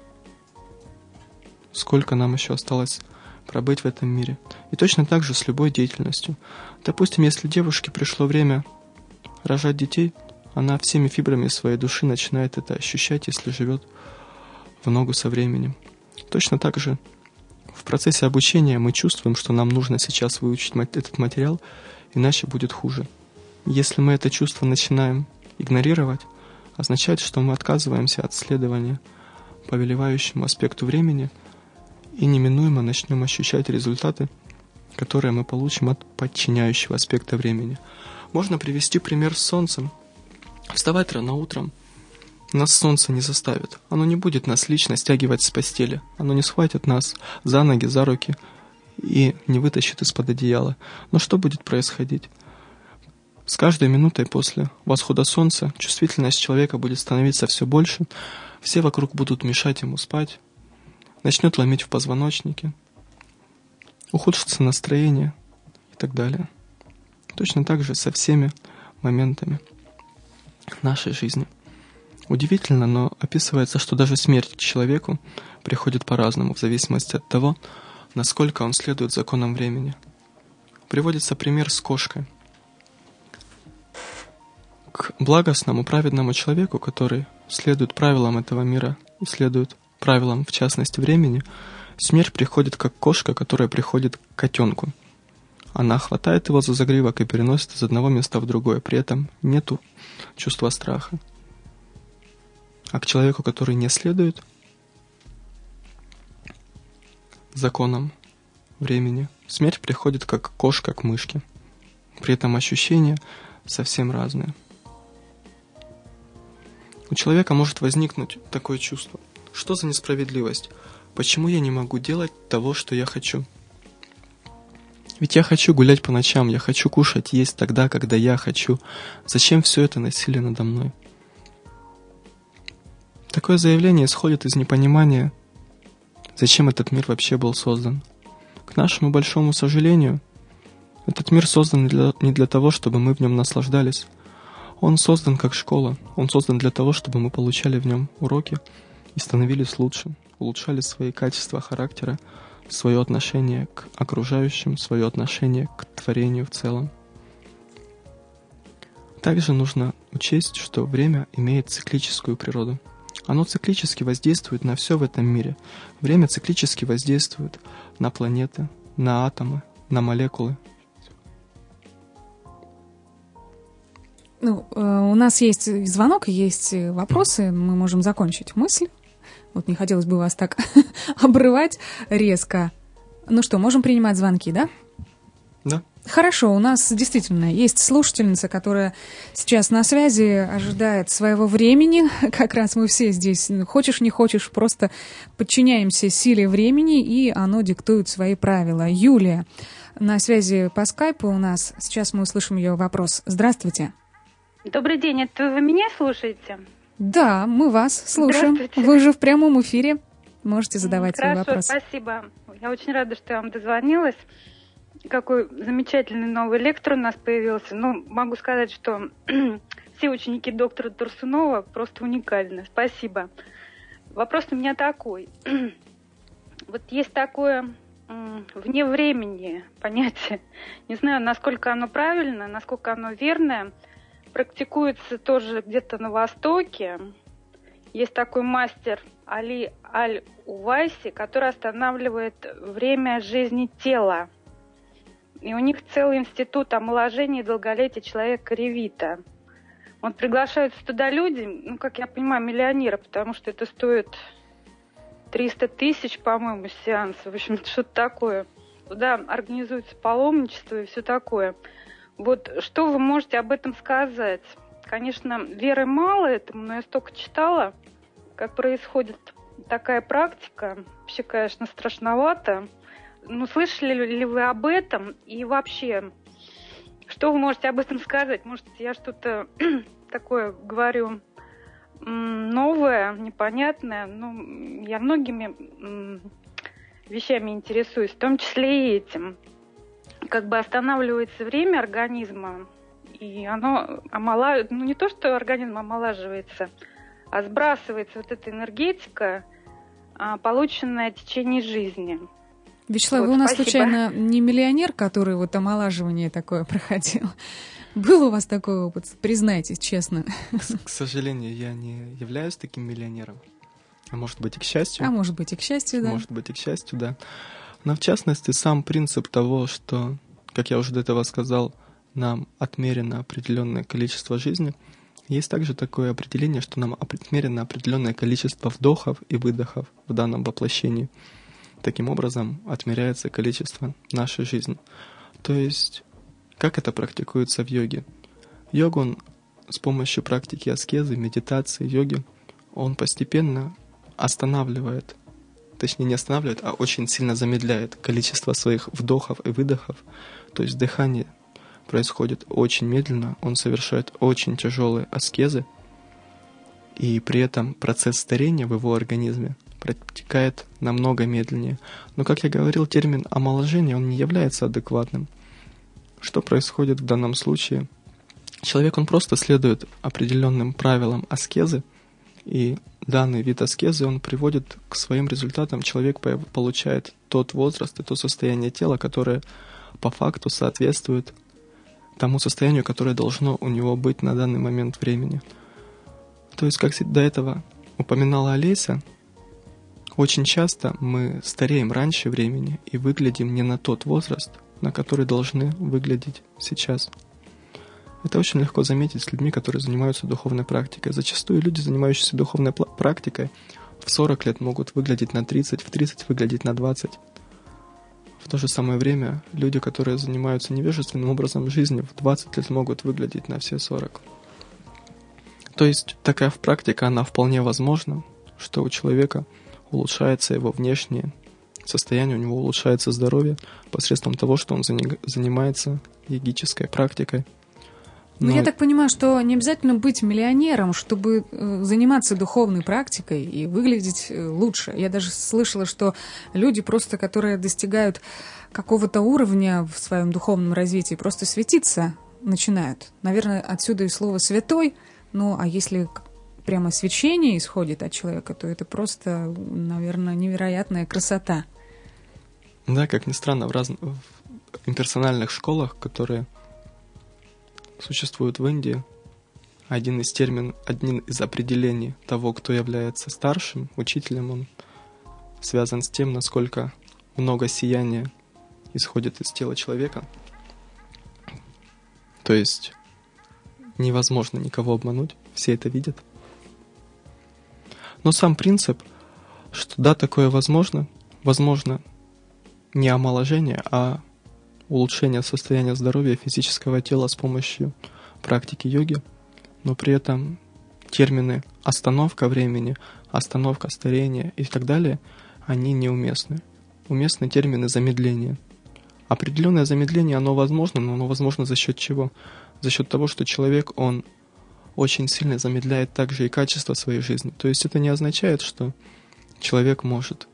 сколько нам еще осталось пробыть в этом мире. И точно так же с любой деятельностью. Допустим, если девушке пришло время рожать детей, она всеми фибрами своей души начинает это ощущать, если живет в ногу со временем. Точно так же в процессе обучения мы чувствуем, что нам нужно сейчас выучить этот материал, иначе будет хуже. Если мы это чувство начинаем игнорировать, означает, что мы отказываемся от следования повелевающему аспекту времени и неминуемо начнем ощущать результаты, которые мы получим от подчиняющего аспекта времени. Можно привести пример с солнцем. Вставать рано утром нас солнце не заставит. Оно не будет нас лично стягивать с постели. Оно не схватит нас за ноги, за руки и не вытащит из-под одеяла. Но что будет происходить? С каждой минутой после восхода солнца чувствительность человека будет становиться все больше, все вокруг будут мешать ему спать, начнет ломить в позвоночнике, ухудшится настроение и так далее. Точно так же со всеми моментами нашей жизни. Удивительно, но описывается, что даже смерть к человеку приходит по-разному, в зависимости от того, насколько он следует законам времени. Приводится пример с кошкой. К благостному, праведному человеку, который следует правилам этого мира и следует правилам, в частности, времени, смерть приходит как кошка, которая приходит к котенку. Она хватает его за загривок и переносит из одного места в другое, при этом нету чувства страха. А к человеку, который не следует законам времени, смерть приходит как кошка к мышке. При этом ощущения совсем разные. У человека может возникнуть такое чувство. Что за несправедливость? Почему я не могу делать того, что я хочу? Ведь я хочу гулять по ночам, я хочу кушать, есть тогда, когда я хочу. Зачем все это насилие надо мной? Такое заявление исходит из непонимания, зачем этот мир вообще был создан. К нашему большому сожалению, этот мир создан для, не для того, чтобы мы в нем наслаждались. Он создан как школа, он создан для того, чтобы мы получали в нем уроки и становились лучше, улучшали свои качества характера, свое отношение к окружающим, свое отношение к творению в целом. Также нужно учесть, что время имеет циклическую природу. Оно циклически воздействует на все в этом мире. Время циклически воздействует на планеты, на атомы, на молекулы. Ну, у нас есть звонок, есть вопросы, мы можем закончить мысль. Вот не хотелось бы вас так обрывать резко. Ну что, можем принимать звонки, да? Да. Хорошо, у нас действительно есть слушательница, которая сейчас на связи, ожидает своего времени. Как раз мы все здесь, хочешь не хочешь, просто подчиняемся силе времени, и оно диктует свои правила. Юлия на связи по скайпу у нас. Сейчас мы услышим ее вопрос. Здравствуйте. Добрый день, это вы меня слушаете? Да, мы вас слушаем. Вы же в прямом эфире. Можете задавать Хорошо, свой вопрос. Хорошо, спасибо. Я очень рада, что я вам дозвонилась. Какой замечательный новый лектор у нас появился. Ну, могу сказать, что все ученики доктора Турсунова просто уникальны. Спасибо. Вопрос у меня такой. Вот есть такое вне времени понятие. Не знаю, насколько оно правильно, насколько оно верное. Практикуется тоже где-то на Востоке. Есть такой мастер Али Аль-Увайси, который останавливает время жизни тела. И у них целый институт омоложения и долголетия человека Ревита. Он приглашает туда люди, ну, как я понимаю, миллионеры, потому что это стоит триста тысяч, по-моему, сеансов. В общем, что-то такое. Туда организуется паломничество и все такое. Вот что вы можете об этом сказать? Конечно, веры мало этому, но я столько читала, как происходит такая практика. Вообще, конечно, страшновато. Ну, слышали ли вы об этом? И вообще, что вы можете об этом сказать? Может, я что-то такое говорю новое, непонятное. Ну, я многими вещами интересуюсь, в том числе и этим. Как бы останавливается время организма, и оно омолаживается, ну не то, что организм омолаживается, а сбрасывается вот эта энергетика, полученная в течение жизни. Вячеслав, вот, вы у нас спасибо. случайно не миллионер, который вот омолаживание такое проходил? Был у вас такой опыт? Признайтесь честно. К, к сожалению, я не являюсь таким миллионером. А может быть и к счастью. А может быть и к счастью, да. Может быть и к счастью, да. Но в частности, сам принцип того, что, как я уже до этого сказал, нам отмерено определенное количество жизни, есть также такое определение, что нам отмерено определенное количество вдохов и выдохов в данном воплощении. Таким образом, отмеряется количество нашей жизни. То есть, как это практикуется в йоге? Йогу он с помощью практики аскезы, медитации, йоги, он постепенно останавливает, точнее не останавливает, а очень сильно замедляет количество своих вдохов и выдохов. То есть дыхание происходит очень медленно, он совершает очень тяжелые аскезы, и при этом процесс старения в его организме протекает намного медленнее. Но, как я говорил, термин омоложение, он не является адекватным. Что происходит в данном случае? Человек, он просто следует определенным правилам аскезы, и данный вид аскезы, он приводит к своим результатам. Человек получает тот возраст и то состояние тела, которое по факту соответствует тому состоянию, которое должно у него быть на данный момент времени. То есть, как до этого упоминала Олеся, очень часто мы стареем раньше времени и выглядим не на тот возраст, на который должны выглядеть сейчас. Это очень легко заметить с людьми, которые занимаются духовной практикой. Зачастую люди, занимающиеся духовной практикой, в сорок лет могут выглядеть на тридцать, в тридцать выглядеть на двадцать. В то же самое время люди, которые занимаются невежественным образом жизни, в двадцать лет могут выглядеть на все сорок. То есть такая практика, она вполне возможна, что у человека улучшается его внешнее состояние, у него улучшается здоровье посредством того, что он занимается йогической практикой. Но... Но я так понимаю, что не обязательно быть миллионером, чтобы заниматься духовной практикой и выглядеть лучше. Я даже слышала, что люди просто, которые достигают какого-то уровня в своем духовном развитии, просто светиться начинают. Наверное, отсюда и слово «святой». Ну, а если прямо свечение исходит от человека, то это просто, наверное, невероятная красота. Да, как ни странно, в разных в имперсональных школах, которые существуют в Индии, один из термин, один из определений того, кто является старшим учителем, он связан с тем, насколько много сияния исходит из тела человека. То есть невозможно никого обмануть, все это видят. Но сам принцип, что да, такое возможно, возможно не омоложение, а улучшение состояния здоровья физического тела с помощью практики йоги, но при этом термины остановка времени, остановка старения и так далее, они неуместны. Уместны термины замедления. Определенное замедление, оно возможно, но оно возможно за счет чего? За счет того, что человек, он очень сильно замедляет также и качество своей жизни. То есть это не означает, что человек может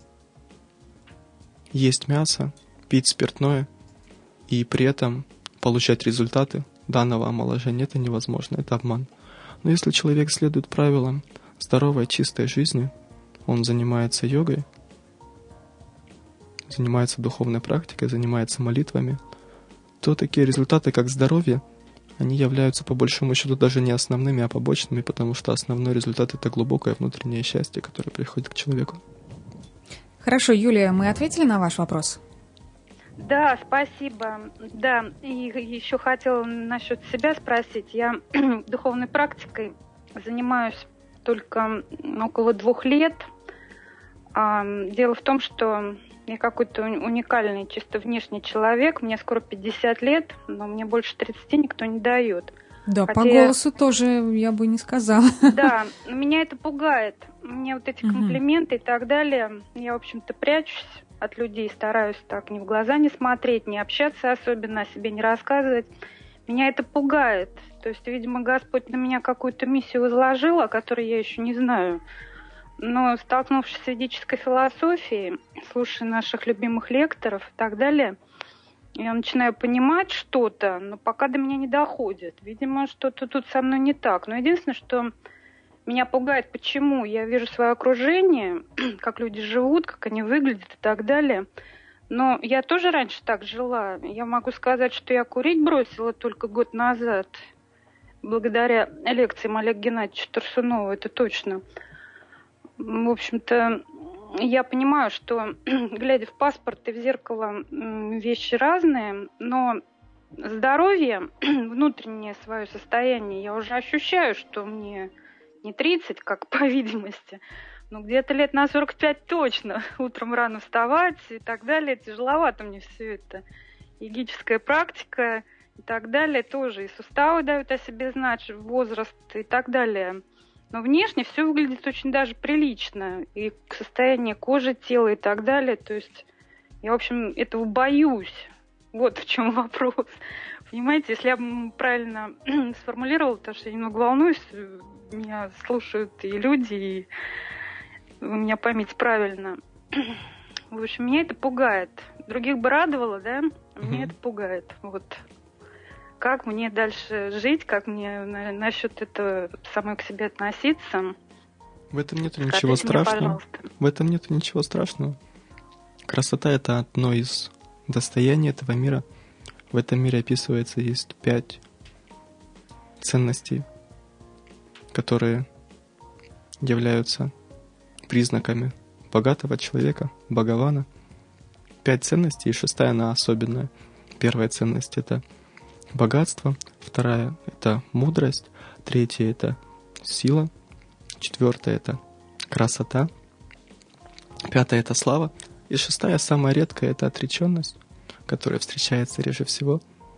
есть мясо, пить спиртное и при этом получать результаты данного омоложения. Это невозможно, это обман. Но если человек следует правилам здоровой, чистой жизни, он занимается йогой, занимается духовной практикой, занимается молитвами, то такие результаты, как здоровье, они являются по большому счету даже не основными, а побочными, потому что основной результат — это глубокое внутреннее счастье, которое приходит к человеку. Хорошо, Юлия, мы ответили на ваш вопрос? Да, спасибо. Да, и еще хотела насчет себя спросить. Я духовной практикой занимаюсь только около двух лет. Дело в том, что Я какой-то уникальный, чисто внешний человек. Мне скоро пятьдесят лет, но мне больше тридцати никто не дает. Да, Хотя по голосу я... тоже я бы не сказала. Да, меня это пугает. Мне вот эти комплименты угу. и так далее. Я, в общем-то, прячусь от людей, стараюсь так ни в глаза не смотреть, не общаться особенно, о себе не рассказывать. Меня это пугает. То есть, видимо, Господь на меня какую-то миссию возложил, о которой я еще не знаю. Но столкнувшись с ведической философией, слушая наших любимых лекторов и так далее, я начинаю понимать что-то, но пока до меня не доходит. Видимо, что-то тут со мной не так. Но единственное, что меня пугает, почему я вижу свое окружение, как люди живут, как они выглядят и так далее. Но я тоже раньше так жила. Я могу сказать, что я курить бросила только год назад, благодаря лекциям Олега Геннадьевича Турсунова, это точно. В общем-то, я понимаю, что, глядя в паспорт и в зеркало, вещи разные, но здоровье, внутреннее свое состояние, я уже ощущаю, что мне не тридцать, как по видимости, но где-то лет на сорок пять точно. Утром рано вставать и так далее. Тяжеловато мне все это. Йогическая практика и так далее тоже. И суставы дают о себе знать, возраст и так далее. Но внешне все выглядит очень даже прилично. И состояние кожи, тела и так далее. То есть я, в общем, этого боюсь. Вот в чем вопрос. Понимаете, если я бы правильно сформулировала, потому что я немного волнуюсь, меня слушают и люди, и у меня память правильно. В общем, меня это пугает. Других бы радовало, да? А меня mm-hmm. это пугает. Вот. Как мне дальше жить, как мне на, насчет этого самой к себе относиться? В этом нет ничего страшного. Мне, в этом нет ничего страшного. Красота — это одно из достояний этого мира. В этом мире описывается, есть пять ценностей, которые являются признаками богатого человека, Бхагавана. Пять ценностей, и шестая она особенная. Первая ценность — это богатство, вторая — это мудрость, третья — это сила, четвертая — это красота, пятая — это слава, и шестая, самая редкая — это отреченность, которая встречается реже всего.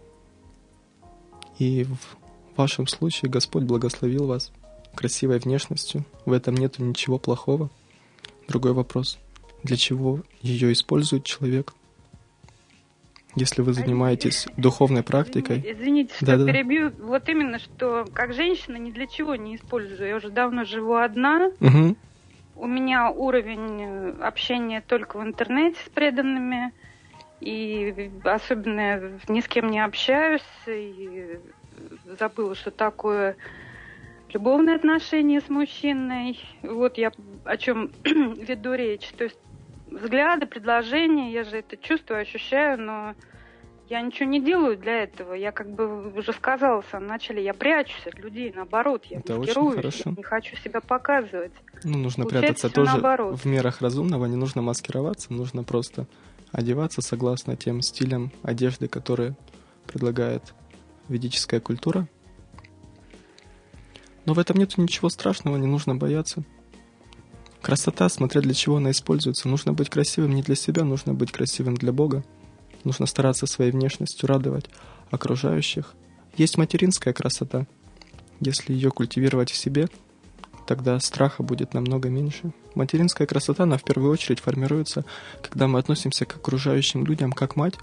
И в вашем случае Господь благословил вас красивой внешностью. В этом нету ничего плохого. Другой вопрос: для чего ее использует человек? Если вы занимаетесь духовной практикой... Извините, извините что да, перебью. Да. Вот именно, что как женщина ни для чего не использую. Я уже давно живу одна. Угу. У меня уровень общения только в интернете с преданными. И особенно я ни с кем не общаюсь. И забыла, что такое любовные отношения с мужчиной. Вот я о чем веду речь. То есть взгляды, предложения, я же это чувствую, ощущаю, но я ничего не делаю для этого. Я, как бы уже сказала в самом начале, я прячусь от людей, наоборот, я маскируюсь, не хочу себя показывать. Ну, нужно Получается, прятаться тоже наоборот. В мерах разумного, не нужно маскироваться, нужно просто одеваться согласно тем стилям одежды, которые предлагает ведическая культура. Но в этом нет ничего страшного, не нужно бояться. Красота, смотря для чего она используется. Нужно быть красивым не для себя, нужно быть красивым для Бога. Нужно стараться своей внешностью радовать окружающих. Есть материнская красота. Если ее культивировать в себе, тогда страха будет намного меньше. Материнская красота, она в первую очередь формируется, когда мы относимся к окружающим людям как мать.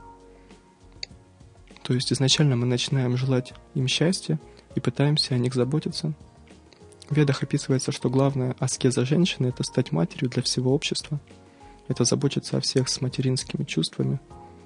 То есть изначально мы начинаем желать им счастья и пытаемся о них заботиться. В Ведах описывается, что главная аскеза женщины — это стать матерью для всего общества. Это заботиться о всех с материнскими чувствами.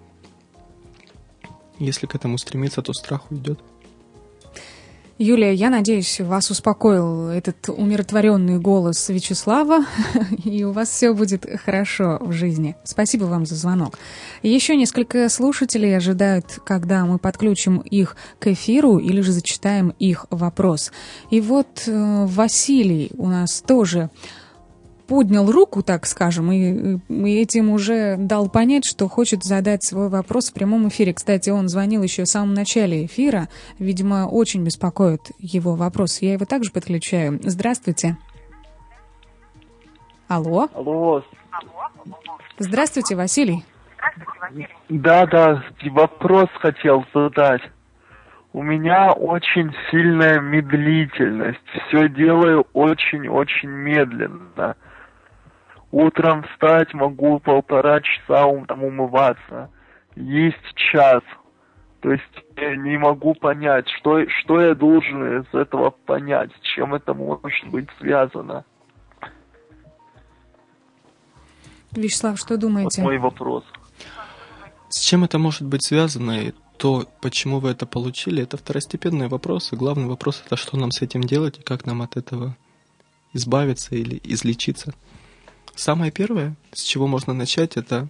Если к этому стремиться, то страх уйдет. Юлия, я надеюсь, вас успокоил этот умиротворенный голос Вячеслава, и у вас все будет хорошо в жизни. Спасибо вам за звонок. Еще несколько слушателей ожидают, когда мы подключим их к эфиру или же зачитаем их вопрос. И вот э, Василий у нас тоже поднял руку, так скажем, и, и этим уже дал понять, что хочет задать свой вопрос в прямом эфире. Кстати, он звонил еще в самом начале эфира. Видимо, очень беспокоит его вопрос. Я его также подключаю. Здравствуйте. Алло. Алло. Здравствуйте, Василий. Да, да, вопрос хотел задать. У меня очень сильная медлительность. Все делаю очень-очень медленно. Утром встать могу полтора часа там умываться. Есть час. То есть я не могу понять, что, что я должен из этого понять, с чем это может быть связано. Вячеслав, что думаете? Вот мой вопрос. С чем это может быть связано и то, почему вы это получили, это второстепенные вопросы. Главный вопрос — это что нам с этим делать и как нам от этого избавиться или излечиться. Самое первое, с чего можно начать, это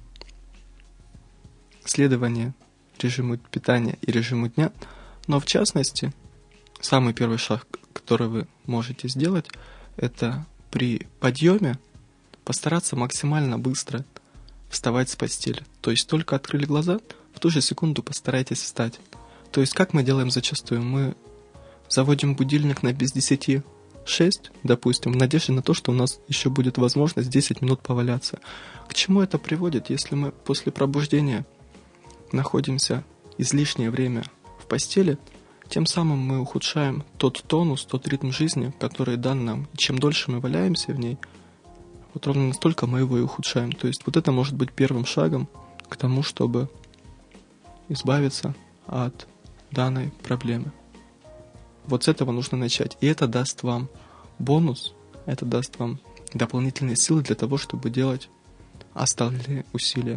следование режиму питания и режиму дня. Но в частности, самый первый шаг, который вы можете сделать, это при подъеме постараться максимально быстро вставать с постели. То есть только открыли глаза, в ту же секунду постарайтесь встать. То есть как мы делаем зачастую? Мы заводим будильник на без десяти шесть, допустим, в надежде на то, что у нас еще будет возможность десять минут поваляться. К чему это приводит, если мы после пробуждения находимся излишнее время в постели? Тем самым мы ухудшаем тот тонус, тот ритм жизни, который дан нам. И чем дольше мы валяемся в ней, вот ровно настолько мы его и ухудшаем. То есть вот это может быть первым шагом к тому, чтобы избавиться от данной проблемы. Вот с этого нужно начать. И это даст вам бонус, это даст вам дополнительные силы для того, чтобы делать остальные усилия.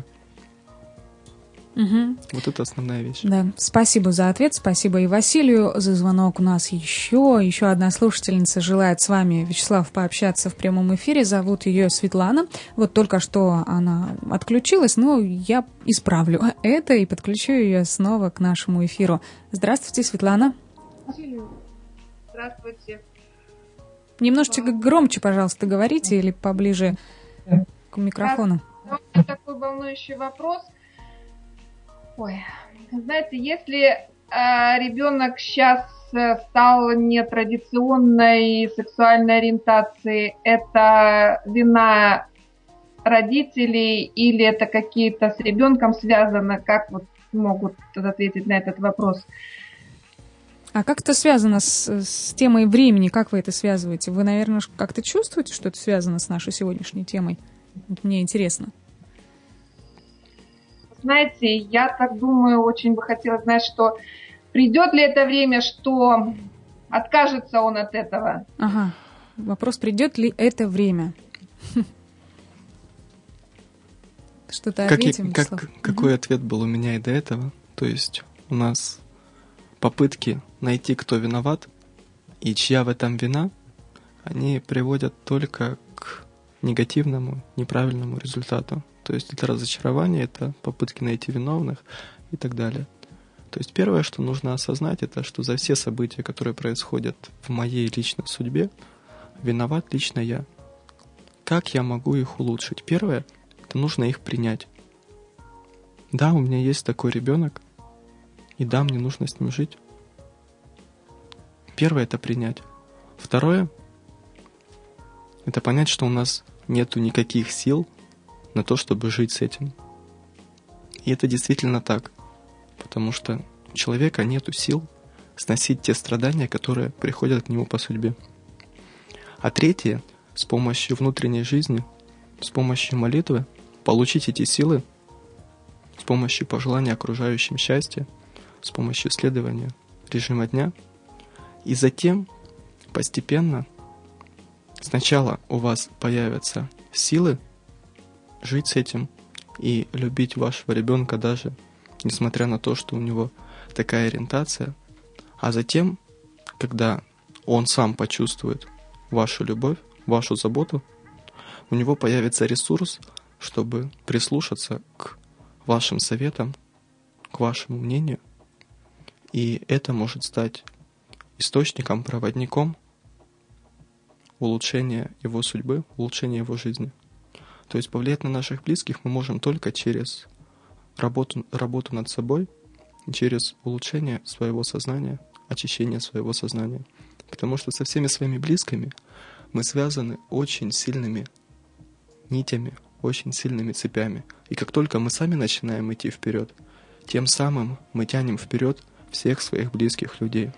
Угу. Вот это основная вещь. Да, спасибо за ответ, спасибо и Василию за звонок. У нас еще, еще одна слушательница желает с вами, Вячеслав, пообщаться в прямом эфире. Зовут ее Светлана. Вот только что она отключилась, но я исправлю это и подключу ее снова к нашему эфиру. Здравствуйте, Светлана. Здравствуйте. Немножечко громче, пожалуйста, говорите или поближе к микрофону. Такой волнующий вопрос. Ой, знаете, если э, ребенок сейчас стал нетрадиционной сексуальной ориентации, это вина родителей или это какие-то с ребенком связано? Как вот могут ответить на этот вопрос? А как это связано с, с темой времени? Как вы это связываете? Вы, наверное, как-то чувствуете, что это связано с нашей сегодняшней темой? Вот мне интересно. Знаете, я так думаю, очень бы хотела знать, что придет ли это время, что откажется он от этого. Ага. Вопрос, придет ли это время? Что-то ответим, как, как, Какой ответ был у меня и до этого? То есть у нас попытки найти, кто виноват и чья в этом вина, они приводят только к негативному, неправильному результату. То есть это разочарование, это попытки найти виновных и так далее. То есть первое, что нужно осознать, это что за все события, которые происходят в моей личной судьбе, виноват лично я. Как я могу их улучшить? Первое, это нужно их принять. Да, у меня есть такой ребенок, и да, мне нужно с ним жить. Первое, это принять. Второе, это понять, что у нас нету никаких сил на то, чтобы жить с этим. И это действительно так, потому что у человека нету сил сносить те страдания, которые приходят к нему по судьбе. А третье, с помощью внутренней жизни, с помощью молитвы получить эти силы, с помощью пожелания окружающим счастья, с помощью исследования режима дня, и затем постепенно сначала у вас появятся силы жить с этим и любить вашего ребенка даже, несмотря на то, что у него такая ориентация. А затем, когда он сам почувствует вашу любовь, вашу заботу, у него появится ресурс, чтобы прислушаться к вашим советам, к вашему мнению. И это может стать источником, проводником улучшения его судьбы, улучшения его жизни. То есть повлиять на наших близких мы можем только через работу, работу над собой, через улучшение своего сознания, очищение своего сознания. Потому что со всеми своими близкими мы связаны очень сильными нитями, очень сильными цепями. И как только мы сами начинаем идти вперед, тем самым мы тянем вперед всех своих близких людей.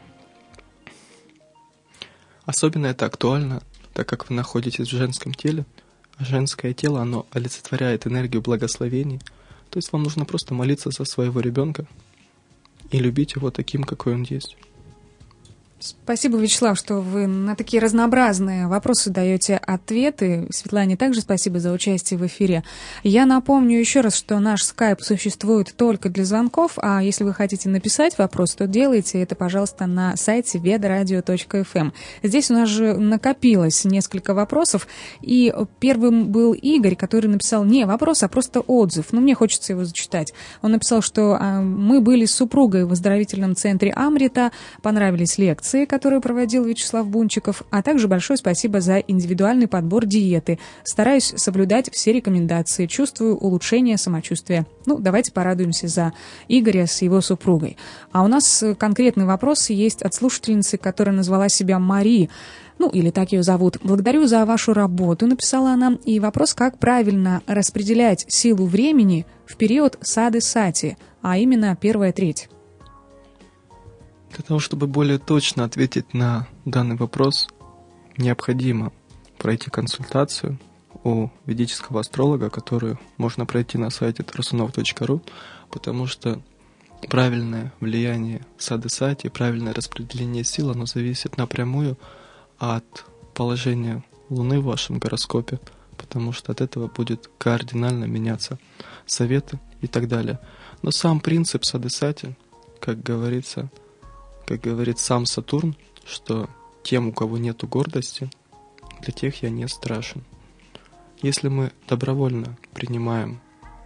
Особенно это актуально, так как вы находитесь в женском теле, а женское тело, оно олицетворяет энергию благословений. То есть вам нужно просто молиться за своего ребенка и любить его таким, какой он есть. Спасибо, Вячеслав, что вы на такие разнообразные вопросы даете ответы. Светлане также спасибо за участие в эфире. Я напомню еще раз, что наш скайп существует только для звонков, а если вы хотите написать вопрос, то делайте это, пожалуйста, на сайте ведарадио точка эф эм. Здесь у нас же накопилось несколько вопросов, и первым был Игорь, который написал не вопрос, а просто отзыв. Но мне хочется его зачитать. Он написал, что а, мы были с супругой в оздоровительном центре Амрита, понравились лекции, которые проводил Вячеслав Бунчиков, а также большое спасибо за индивидуальный подбор диеты. Стараюсь соблюдать все рекомендации, чувствую улучшение самочувствия. Ну, давайте порадуемся за Игоря с его супругой. А у нас конкретный вопрос есть от слушательницы, которая назвала себя Мари. Ну, или так ее зовут. Благодарю за вашу работу, написала она. И вопрос, как правильно распределять силу времени в период сады-сати, а именно первая треть. Для того, чтобы более точно ответить на данный вопрос, необходимо пройти консультацию у ведического астролога, которую можно пройти на сайте тарсунов точка ру, потому что правильное влияние сады-сати, правильное распределение сил, оно зависит напрямую от положения Луны в вашем гороскопе, потому что от этого будет кардинально меняться советы и так далее. Но сам принцип сады-сати, как говорится, как говорит сам Сатурн, что тем, у кого нету гордости, для тех я не страшен. Если мы добровольно принимаем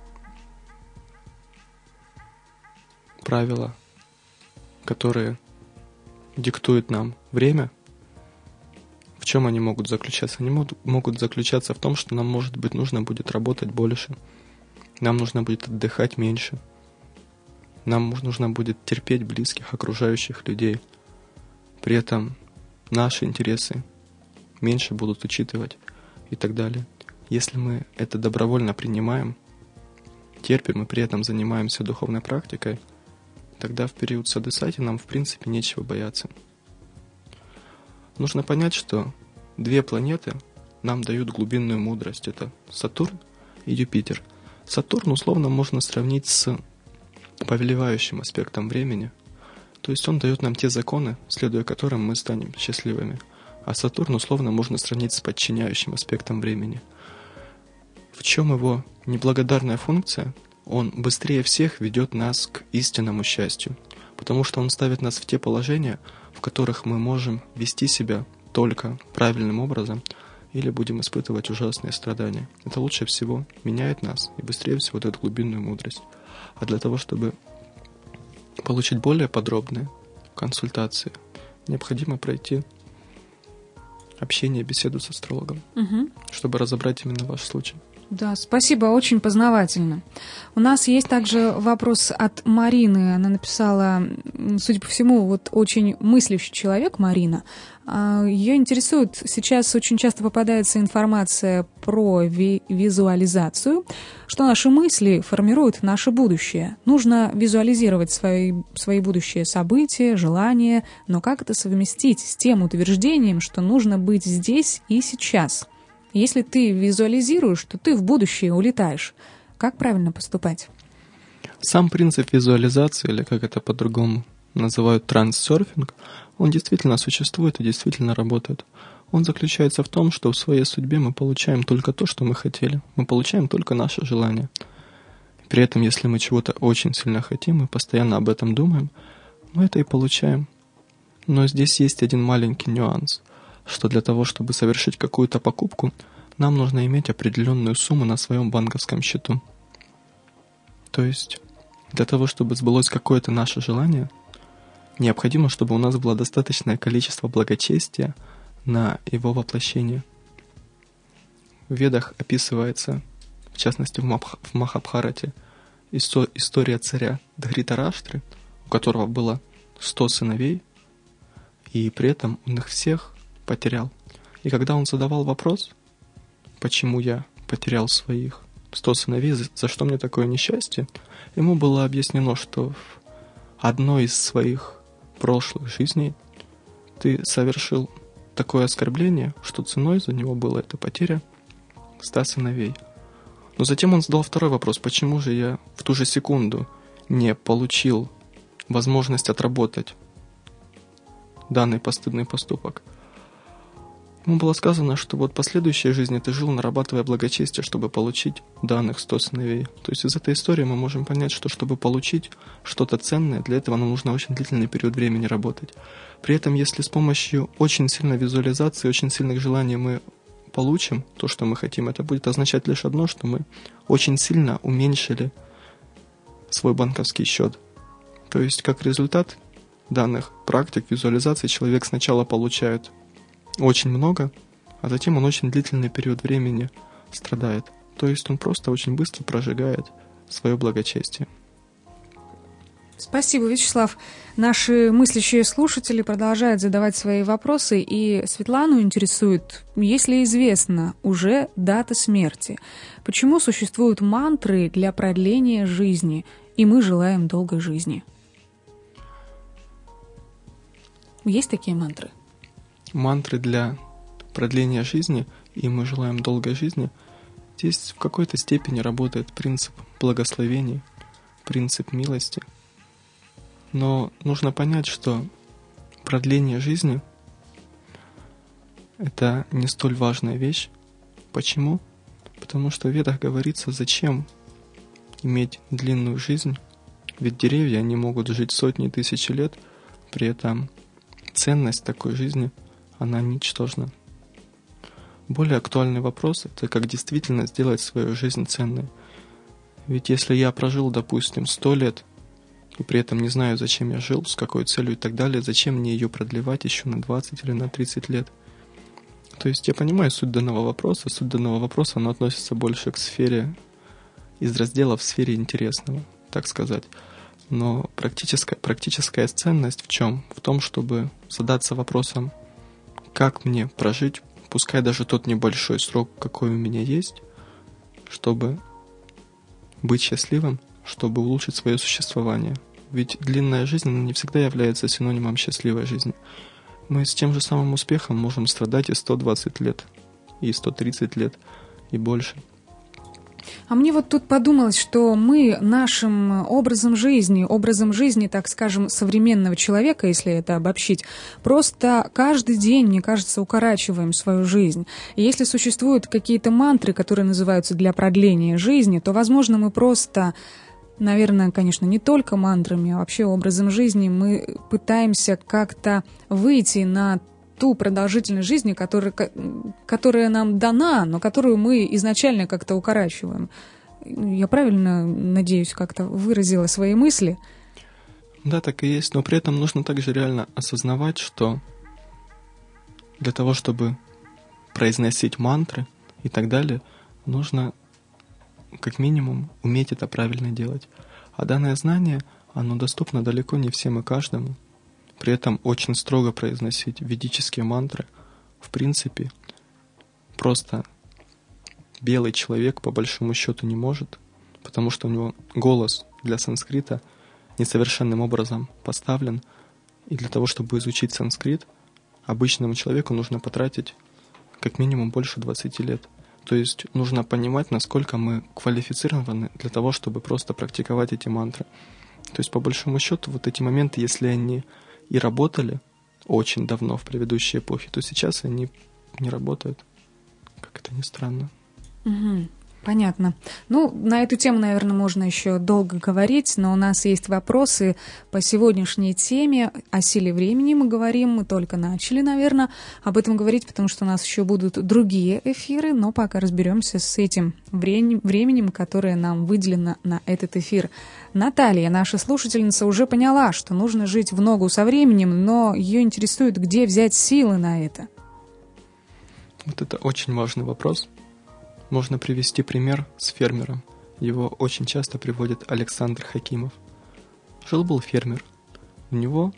правила, которые диктуют нам время, в чем они могут заключаться? Они могут заключаться в том, что нам, может быть, нужно будет работать больше, нам нужно будет отдыхать меньше, нам нужно будет терпеть близких, окружающих людей. При этом наши интересы меньше будут учитывать и так далее. Если мы это добровольно принимаем, терпим и при этом занимаемся духовной практикой, тогда в период сады-сати нам, в принципе, нечего бояться. Нужно понять, что две планеты нам дают глубинную мудрость. Это Сатурн и Юпитер. Сатурн условно можно сравнить с повелевающим аспектом времени, то есть он дает нам те законы, следуя которым мы станем счастливыми, а Сатурн условно можно сравнить с подчиняющим аспектом времени. В чем его неблагодарная функция? Он быстрее всех ведет нас к истинному счастью, потому что он ставит нас в те положения, в которых мы можем вести себя только правильным образом или будем испытывать ужасные страдания. Это лучше всего меняет нас и быстрее всего дает глубинную мудрость. А для того, чтобы получить более подробные консультации, необходимо пройти общение, беседу с астрологом, угу. чтобы разобрать именно ваш случай. Да, спасибо, очень познавательно. У нас есть также вопрос от Марины. Она написала, судя по всему, вот очень мыслящий человек Марина. Ее интересует, сейчас очень часто попадается информация про ви- визуализацию, что наши мысли формируют наше будущее. Нужно визуализировать свои, свои будущие события, желания, но как это совместить с тем утверждением, что нужно быть здесь и сейчас? Если ты визуализируешь, то ты в будущее улетаешь. Как правильно поступать? Сам принцип визуализации, или как это по-другому называют транссерфинг, он действительно существует и действительно работает. Он заключается в том, что в своей судьбе мы получаем только то, что мы хотели. Мы получаем только наши желания. При этом, если мы чего-то очень сильно хотим и постоянно об этом думаем, мы это и получаем. Но здесь есть один маленький нюанс, что для того, чтобы совершить какую-то покупку, нам нужно иметь определенную сумму на своем банковском счету. То есть, для того, чтобы сбылось какое-то наше желание, необходимо, чтобы у нас было достаточное количество благочестия на его воплощение. В Ведах описывается, в частности в, Мабх- в Махабхарате, исто- история царя Дхритараштры, у которого было сто сыновей, и при этом он их всех потерял. И когда он задавал вопрос, почему я, потерял своих сто сыновей, за, за что мне такое несчастье, ему было объяснено, что в одной из своих прошлых жизней ты совершил такое оскорбление, что ценой за него была эта потеря ста сыновей. Но затем он задал второй вопрос: почему же я в ту же секунду не получил возможность отработать данный постыдный поступок? Ему было сказано, что вот в последующей жизни ты жил, нарабатывая благочестие, чтобы получить данных сто сыновей. То есть из этой истории мы можем понять, что чтобы получить что-то ценное, для этого нам нужно очень длительный период времени работать. При этом, если с помощью очень сильной визуализации, очень сильных желаний мы получим то, что мы хотим, это будет означать лишь одно, что мы очень сильно уменьшили свой банковский счет. То есть, как результат данных практик, визуализации, человек сначала получает очень много, а затем он очень длительный период времени страдает. То есть он просто очень быстро прожигает свое благочестие. Спасибо, Вячеслав. Наши мыслящие слушатели продолжают задавать свои вопросы, и Светлану интересует, если известно уже дата смерти, почему существуют мантры для продления жизни, и мы желаем долгой жизни? Есть такие мантры? Мантры для продления жизни, и мы желаем долгой жизни. Здесь в какой-то степени работает принцип благословений, принцип милости. Но нужно понять, что продление жизни — это не столь важная вещь. Почему? Потому что в Ведах говорится, зачем иметь длинную жизнь, ведь деревья, они могут жить сотни тысяч лет, при этом ценность такой жизни, она ничтожна. Более актуальный вопрос — это как действительно сделать свою жизнь ценной. Ведь если я прожил, допустим, сто лет, и при этом не знаю, зачем я жил, с какой целью и так далее, зачем мне ее продлевать еще на двадцать или на тридцать лет? То есть я понимаю суть данного вопроса. Суть данного вопроса, она относится больше к сфере, из раздела в сфере интересного, так сказать. Но практическая, практическая ценность в чем? В том, чтобы задаться вопросом, как мне прожить, пускай даже тот небольшой срок, какой у меня есть, чтобы быть счастливым, чтобы улучшить свое существование. Ведь длинная жизнь, она не всегда является синонимом счастливой жизни. Мы с тем же самым успехом можем страдать и сто двадцать лет, и сто тридцать лет, и больше. А мне вот тут подумалось, что мы нашим образом жизни, образом жизни, так скажем, современного человека, если это обобщить, просто каждый день, мне кажется, укорачиваем свою жизнь. И если существуют какие-то мантры, которые называются для продления жизни, то, возможно, мы просто, наверное, конечно, не только мантрами, а вообще образом жизни, мы пытаемся как-то выйти на ту продолжительность жизни, которая, которая нам дана, но которую мы изначально как-то укорачиваем. Я правильно, надеюсь, как-то выразила свои мысли? Да, так и есть, но при этом нужно также реально осознавать, что для того, чтобы произносить мантры и так далее, нужно как минимум уметь это правильно делать. А данное знание, оно доступно далеко не всем и каждому. При этом очень строго произносить ведические мантры, в принципе, просто белый человек по большому счету не может, потому что у него голос для санскрита несовершенным образом поставлен, и для того, чтобы изучить санскрит, обычному человеку нужно потратить как минимум больше двадцати лет. То есть нужно понимать, насколько мы квалифицированы для того, чтобы просто практиковать эти мантры. То есть по большому счету вот эти моменты, если они и работали очень давно в предыдущей эпохе, то сейчас они не работают. Как это ни странно. Угу, понятно. Ну, на эту тему, наверное, можно еще долго говорить, но у нас есть вопросы по сегодняшней теме. О силе времени мы говорим, мы только начали, наверное, об этом говорить, потому что у нас еще будут другие эфиры, но пока разберемся с этим временем, которое нам выделено на этот эфир. Наталья, наша слушательница, уже поняла, что нужно жить в ногу со временем, но ее интересует, где взять силы на это. Вот это очень важный вопрос. Можно привести пример с фермером. Его очень часто приводит Александр Хакимов. Жил-был фермер. У него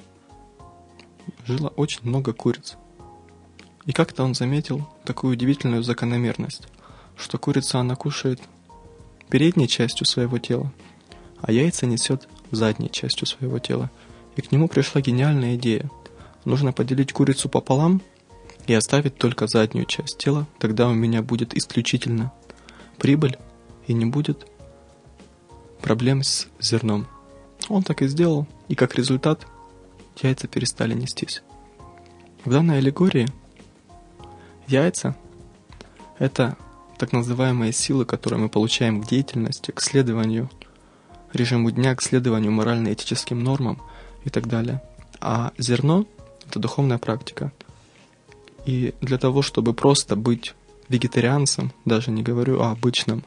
жило очень много куриц. И как-то он заметил такую удивительную закономерность. что курица, она кушает передней частью своего тела, а яйца несет задней частью своего тела. И к нему пришла гениальная идея. Нужно поделить курицу пополам и оставить только заднюю часть тела, тогда у меня будет исключительно прибыль и не будет проблем с зерном. Он так и сделал, и как результат яйца перестали нестись. В данной аллегории яйца – это так называемые силы, которые мы получаем к деятельности, к следованию режиму дня, к следованию морально-этическим нормам и так далее. А зерно – это духовная практика. И для того, чтобы просто быть вегетарианцем, даже не говорю о обычном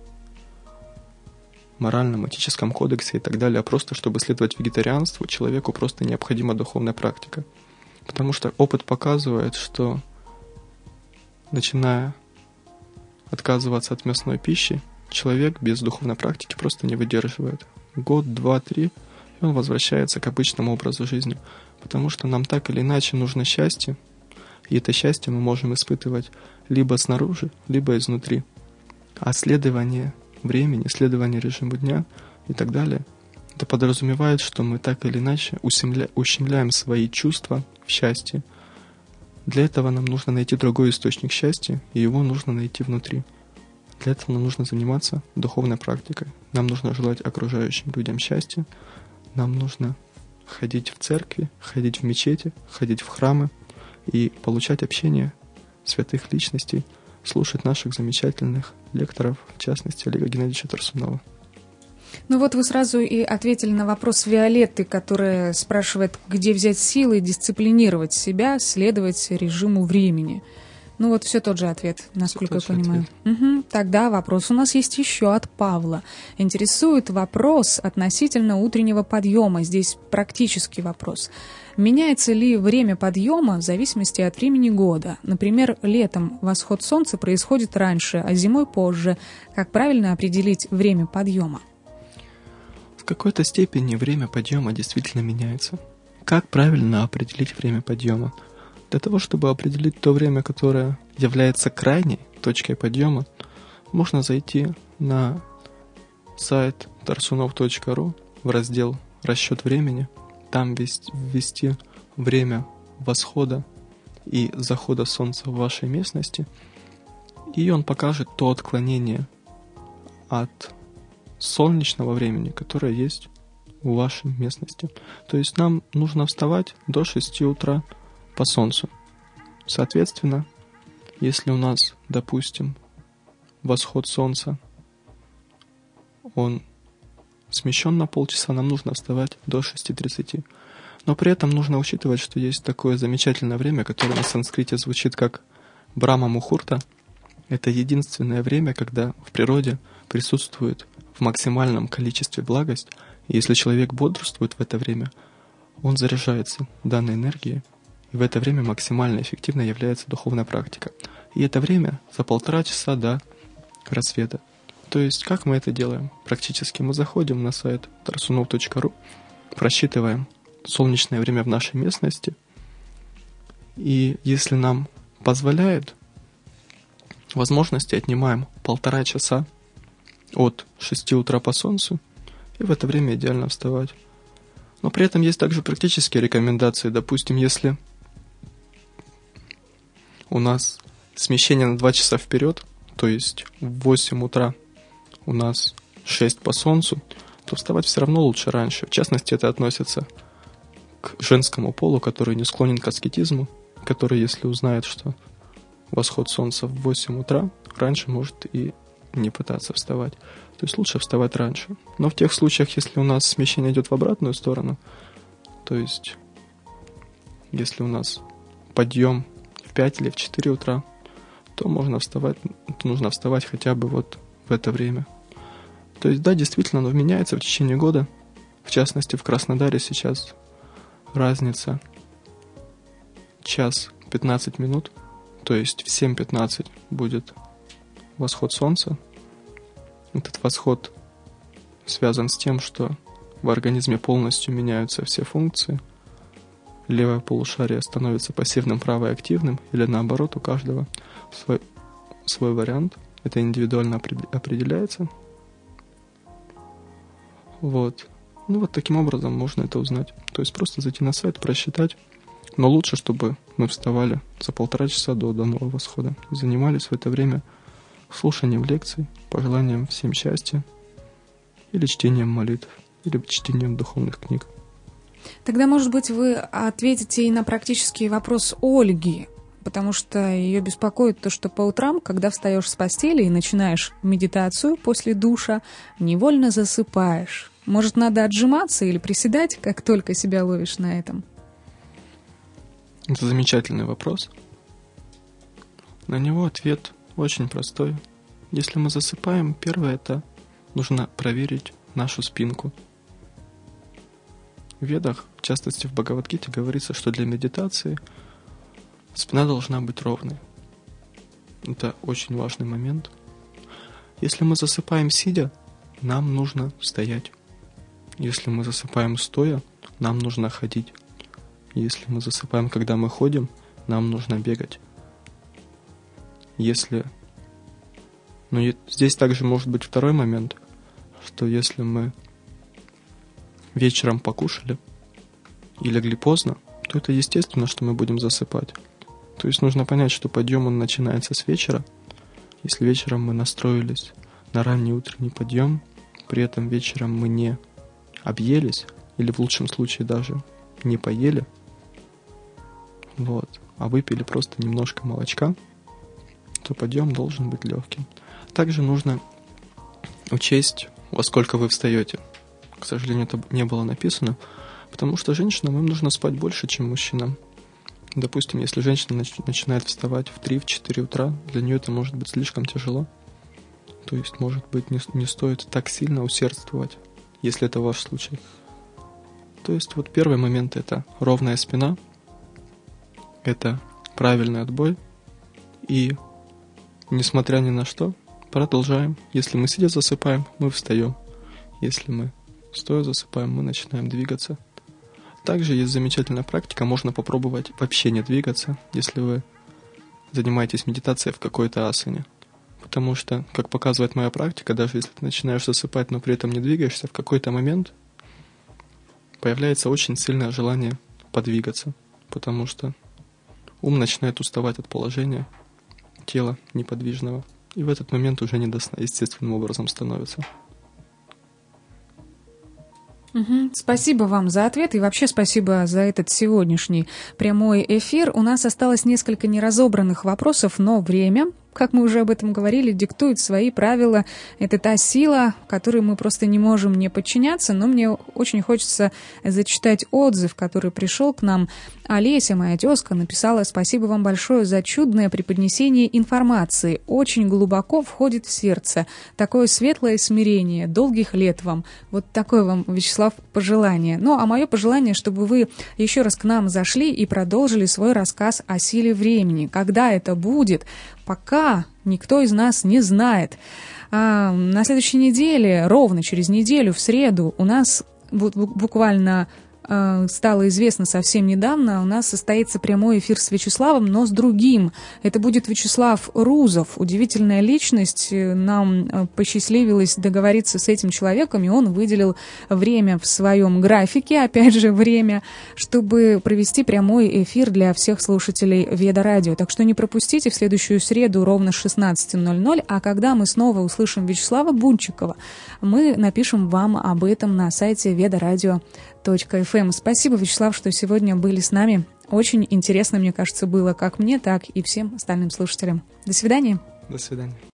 моральном, этическом кодексе и так далее, а просто чтобы следовать вегетарианству, человеку просто необходима духовная практика. Потому что опыт показывает, что начиная отказываться от мясной пищи, человек без духовной практики просто не выдерживает. Год, два, три, и он возвращается к обычному образу жизни. Потому что нам так или иначе нужно счастье, и это счастье мы можем испытывать либо снаружи, либо изнутри. А следование времени, следование режиму дня и так далее, это подразумевает, что мы так или иначе ущемля... ущемляем свои чувства в счастье. Для этого нам нужно найти другой источник счастья, и его нужно найти внутри. Для этого нам нужно заниматься духовной практикой. Нам нужно желать окружающим людям счастья. Нам нужно ходить в церкви, ходить в мечети, ходить в храмы и получать общение святых личностей, слушать наших замечательных лекторов, в частности, Олега Геннадьевича Тарсунова. Ну вот вы сразу и ответили на вопрос Виолетты, которая спрашивает, где взять силы дисциплинировать себя, следовать режиму времени. Ну вот все тот же ответ, насколько я понимаю. Угу. Тогда вопрос у нас есть еще от Павла. Интересует вопрос относительно утреннего подъема. Здесь практический вопрос. Меняется ли время подъема в зависимости от времени года? Например, летом восход солнца происходит раньше, а зимой позже. Как правильно определить время подъема? В какой-то степени время подъема действительно меняется. Как правильно определить время подъема? Для того, чтобы определить то время, которое является крайней точкой подъема, можно зайти на сайт тарсунов точка ру в раздел «Расчет времени», там ввести время восхода и захода солнца в вашей местности, и он покажет то отклонение от солнечного времени, которое есть в вашей местности. То есть нам нужно вставать до шести утра по солнцу. Соответственно, если у нас, допустим, восход солнца, он смещен на полчаса, нам нужно вставать до шести тридцати. Но при этом нужно учитывать, что есть такое замечательное время, которое на санскрите звучит как Брахма Мухурта. Это единственное время, когда в природе присутствует в максимальном количестве благость, и если человек бодрствует в это время, он заряжается данной энергией, и в это время максимально эффективно является духовная практика. И это время за полтора часа до рассвета. То есть, как мы это делаем? Практически мы заходим на сайт тарсунов точка ру, просчитываем солнечное время в нашей местности, и если нам позволяет возможности, отнимаем полтора часа от шести утра по солнцу, и в это время идеально вставать. Но при этом есть также практические рекомендации. Допустим, если у нас смещение на два часа вперед, то есть в восемь утра у нас шесть по солнцу, то вставать все равно лучше раньше. В частности, это относится к женскому полу, который не склонен к аскетизму, который, если узнает, что восход солнца в восемь утра, раньше может и не пытаться вставать. То есть лучше вставать раньше. Но в тех случаях, если у нас смещение идет в обратную сторону, то есть если у нас подъем в пять или в четыре утра, то можно вставать, то нужно вставать хотя бы вот в это время. То есть да, действительно, оно меняется в течение года. В частности, в Краснодаре сейчас разница час пятнадцать минут, то есть в семь пятнадцать будет восход солнца. Этот восход связан с тем, что в организме полностью меняются все функции. Левое полушарие становится пассивным, правое активным, или наоборот, у каждого свой, свой вариант. это индивидуально определяется. Вот. Ну вот таким образом можно это узнать. То есть просто зайти на сайт, просчитать. Но лучше, чтобы мы вставали за полтора часа до, до нового восхода и занимались в это время слушанием лекций, пожеланием всем счастья, или чтением молитв, или чтением духовных книг. Тогда, может быть, вы ответите и на практический вопрос Ольги, потому что ее беспокоит то, что по утрам, когда встаешь с постели и начинаешь медитацию после душа, невольно засыпаешь. Может, надо отжиматься или приседать, как только себя ловишь на этом? Это замечательный вопрос. На него ответ очень простой. Если мы засыпаем, первое — это нужно проверить нашу спинку. В Ведах, в частности в Бхагавад-гите, говорится, что для медитации спина должна быть ровной. Это очень важный момент. Если мы засыпаем сидя, нам нужно стоять. Если мы засыпаем стоя, нам нужно ходить. Если мы засыпаем, когда мы ходим, нам нужно бегать. Если... Но здесь также может быть второй момент, что если мы вечером покушали и легли поздно, то это естественно, что мы будем засыпать. То есть нужно понять, что подъем он начинается с вечера. Если вечером мы настроились на ранний утренний подъем, при этом вечером мы не объелись, или в лучшем случае даже не поели, вот, а выпили просто немножко молочка, то подъем должен быть легким. Также нужно учесть, во сколько вы встаете. К сожалению, это не было написано, потому что женщинам им нужно спать больше, чем мужчинам. Допустим, если женщина нач- начинает вставать в три-четыре утра, для нее это может быть слишком тяжело. То есть, может быть, не, не стоит так сильно усердствовать, если это ваш случай. То есть, вот первый момент — это ровная спина, это правильный отбой, и, несмотря ни на что, продолжаем. Если мы сидя засыпаем, мы встаем. Если мы стоя засыпаем, мы начинаем двигаться. Также есть замечательная практика, можно попробовать вообще не двигаться, если вы занимаетесь медитацией в какой-то асане. Потому что, как показывает моя практика, даже если ты начинаешь засыпать, но при этом не двигаешься, в какой-то момент появляется очень сильное желание подвигаться, потому что ум начинает уставать от положения тела неподвижного, и в этот момент уже не до сна естественным образом становится. Угу. Спасибо вам за ответ и вообще спасибо за этот сегодняшний прямой эфир. У нас осталось несколько неразобранных вопросов, но время, как мы уже об этом говорили, диктует свои правила. Это та сила, которой мы просто не можем не подчиняться, но мне очень хочется зачитать отзыв, который пришел к нам. Олеся, моя тезка, написала: «Спасибо вам большое за чудное преподнесение информации. Очень глубоко входит в сердце. Такое светлое смирение. Долгих лет вам». Вот такое вам, Вячеслав, пожелание. Ну, а мое пожелание, чтобы вы еще раз к нам зашли и продолжили свой рассказ о силе времени. Когда это будет, пока никто из нас не знает. А на следующей неделе, ровно через неделю, в среду, у нас буквально стало известно совсем недавно, у нас состоится прямой эфир с Вячеславом, но с другим. Это будет Вячеслав Рузов, удивительная личность. Нам посчастливилось договориться с этим человеком, и он выделил время в своем графике, опять же, время, чтобы провести прямой эфир для всех слушателей Веда Радио. Так что не пропустите в следующую среду ровно с шестнадцати ноль-ноль, а когда мы снова услышим Вячеслава Бунчикова, мы напишем вам об этом на сайте ведарадио точка эф эм. Спасибо, Вячеслав, что сегодня были с нами. Очень интересно, мне кажется, было как мне, так и всем остальным слушателям. До свидания. До свидания.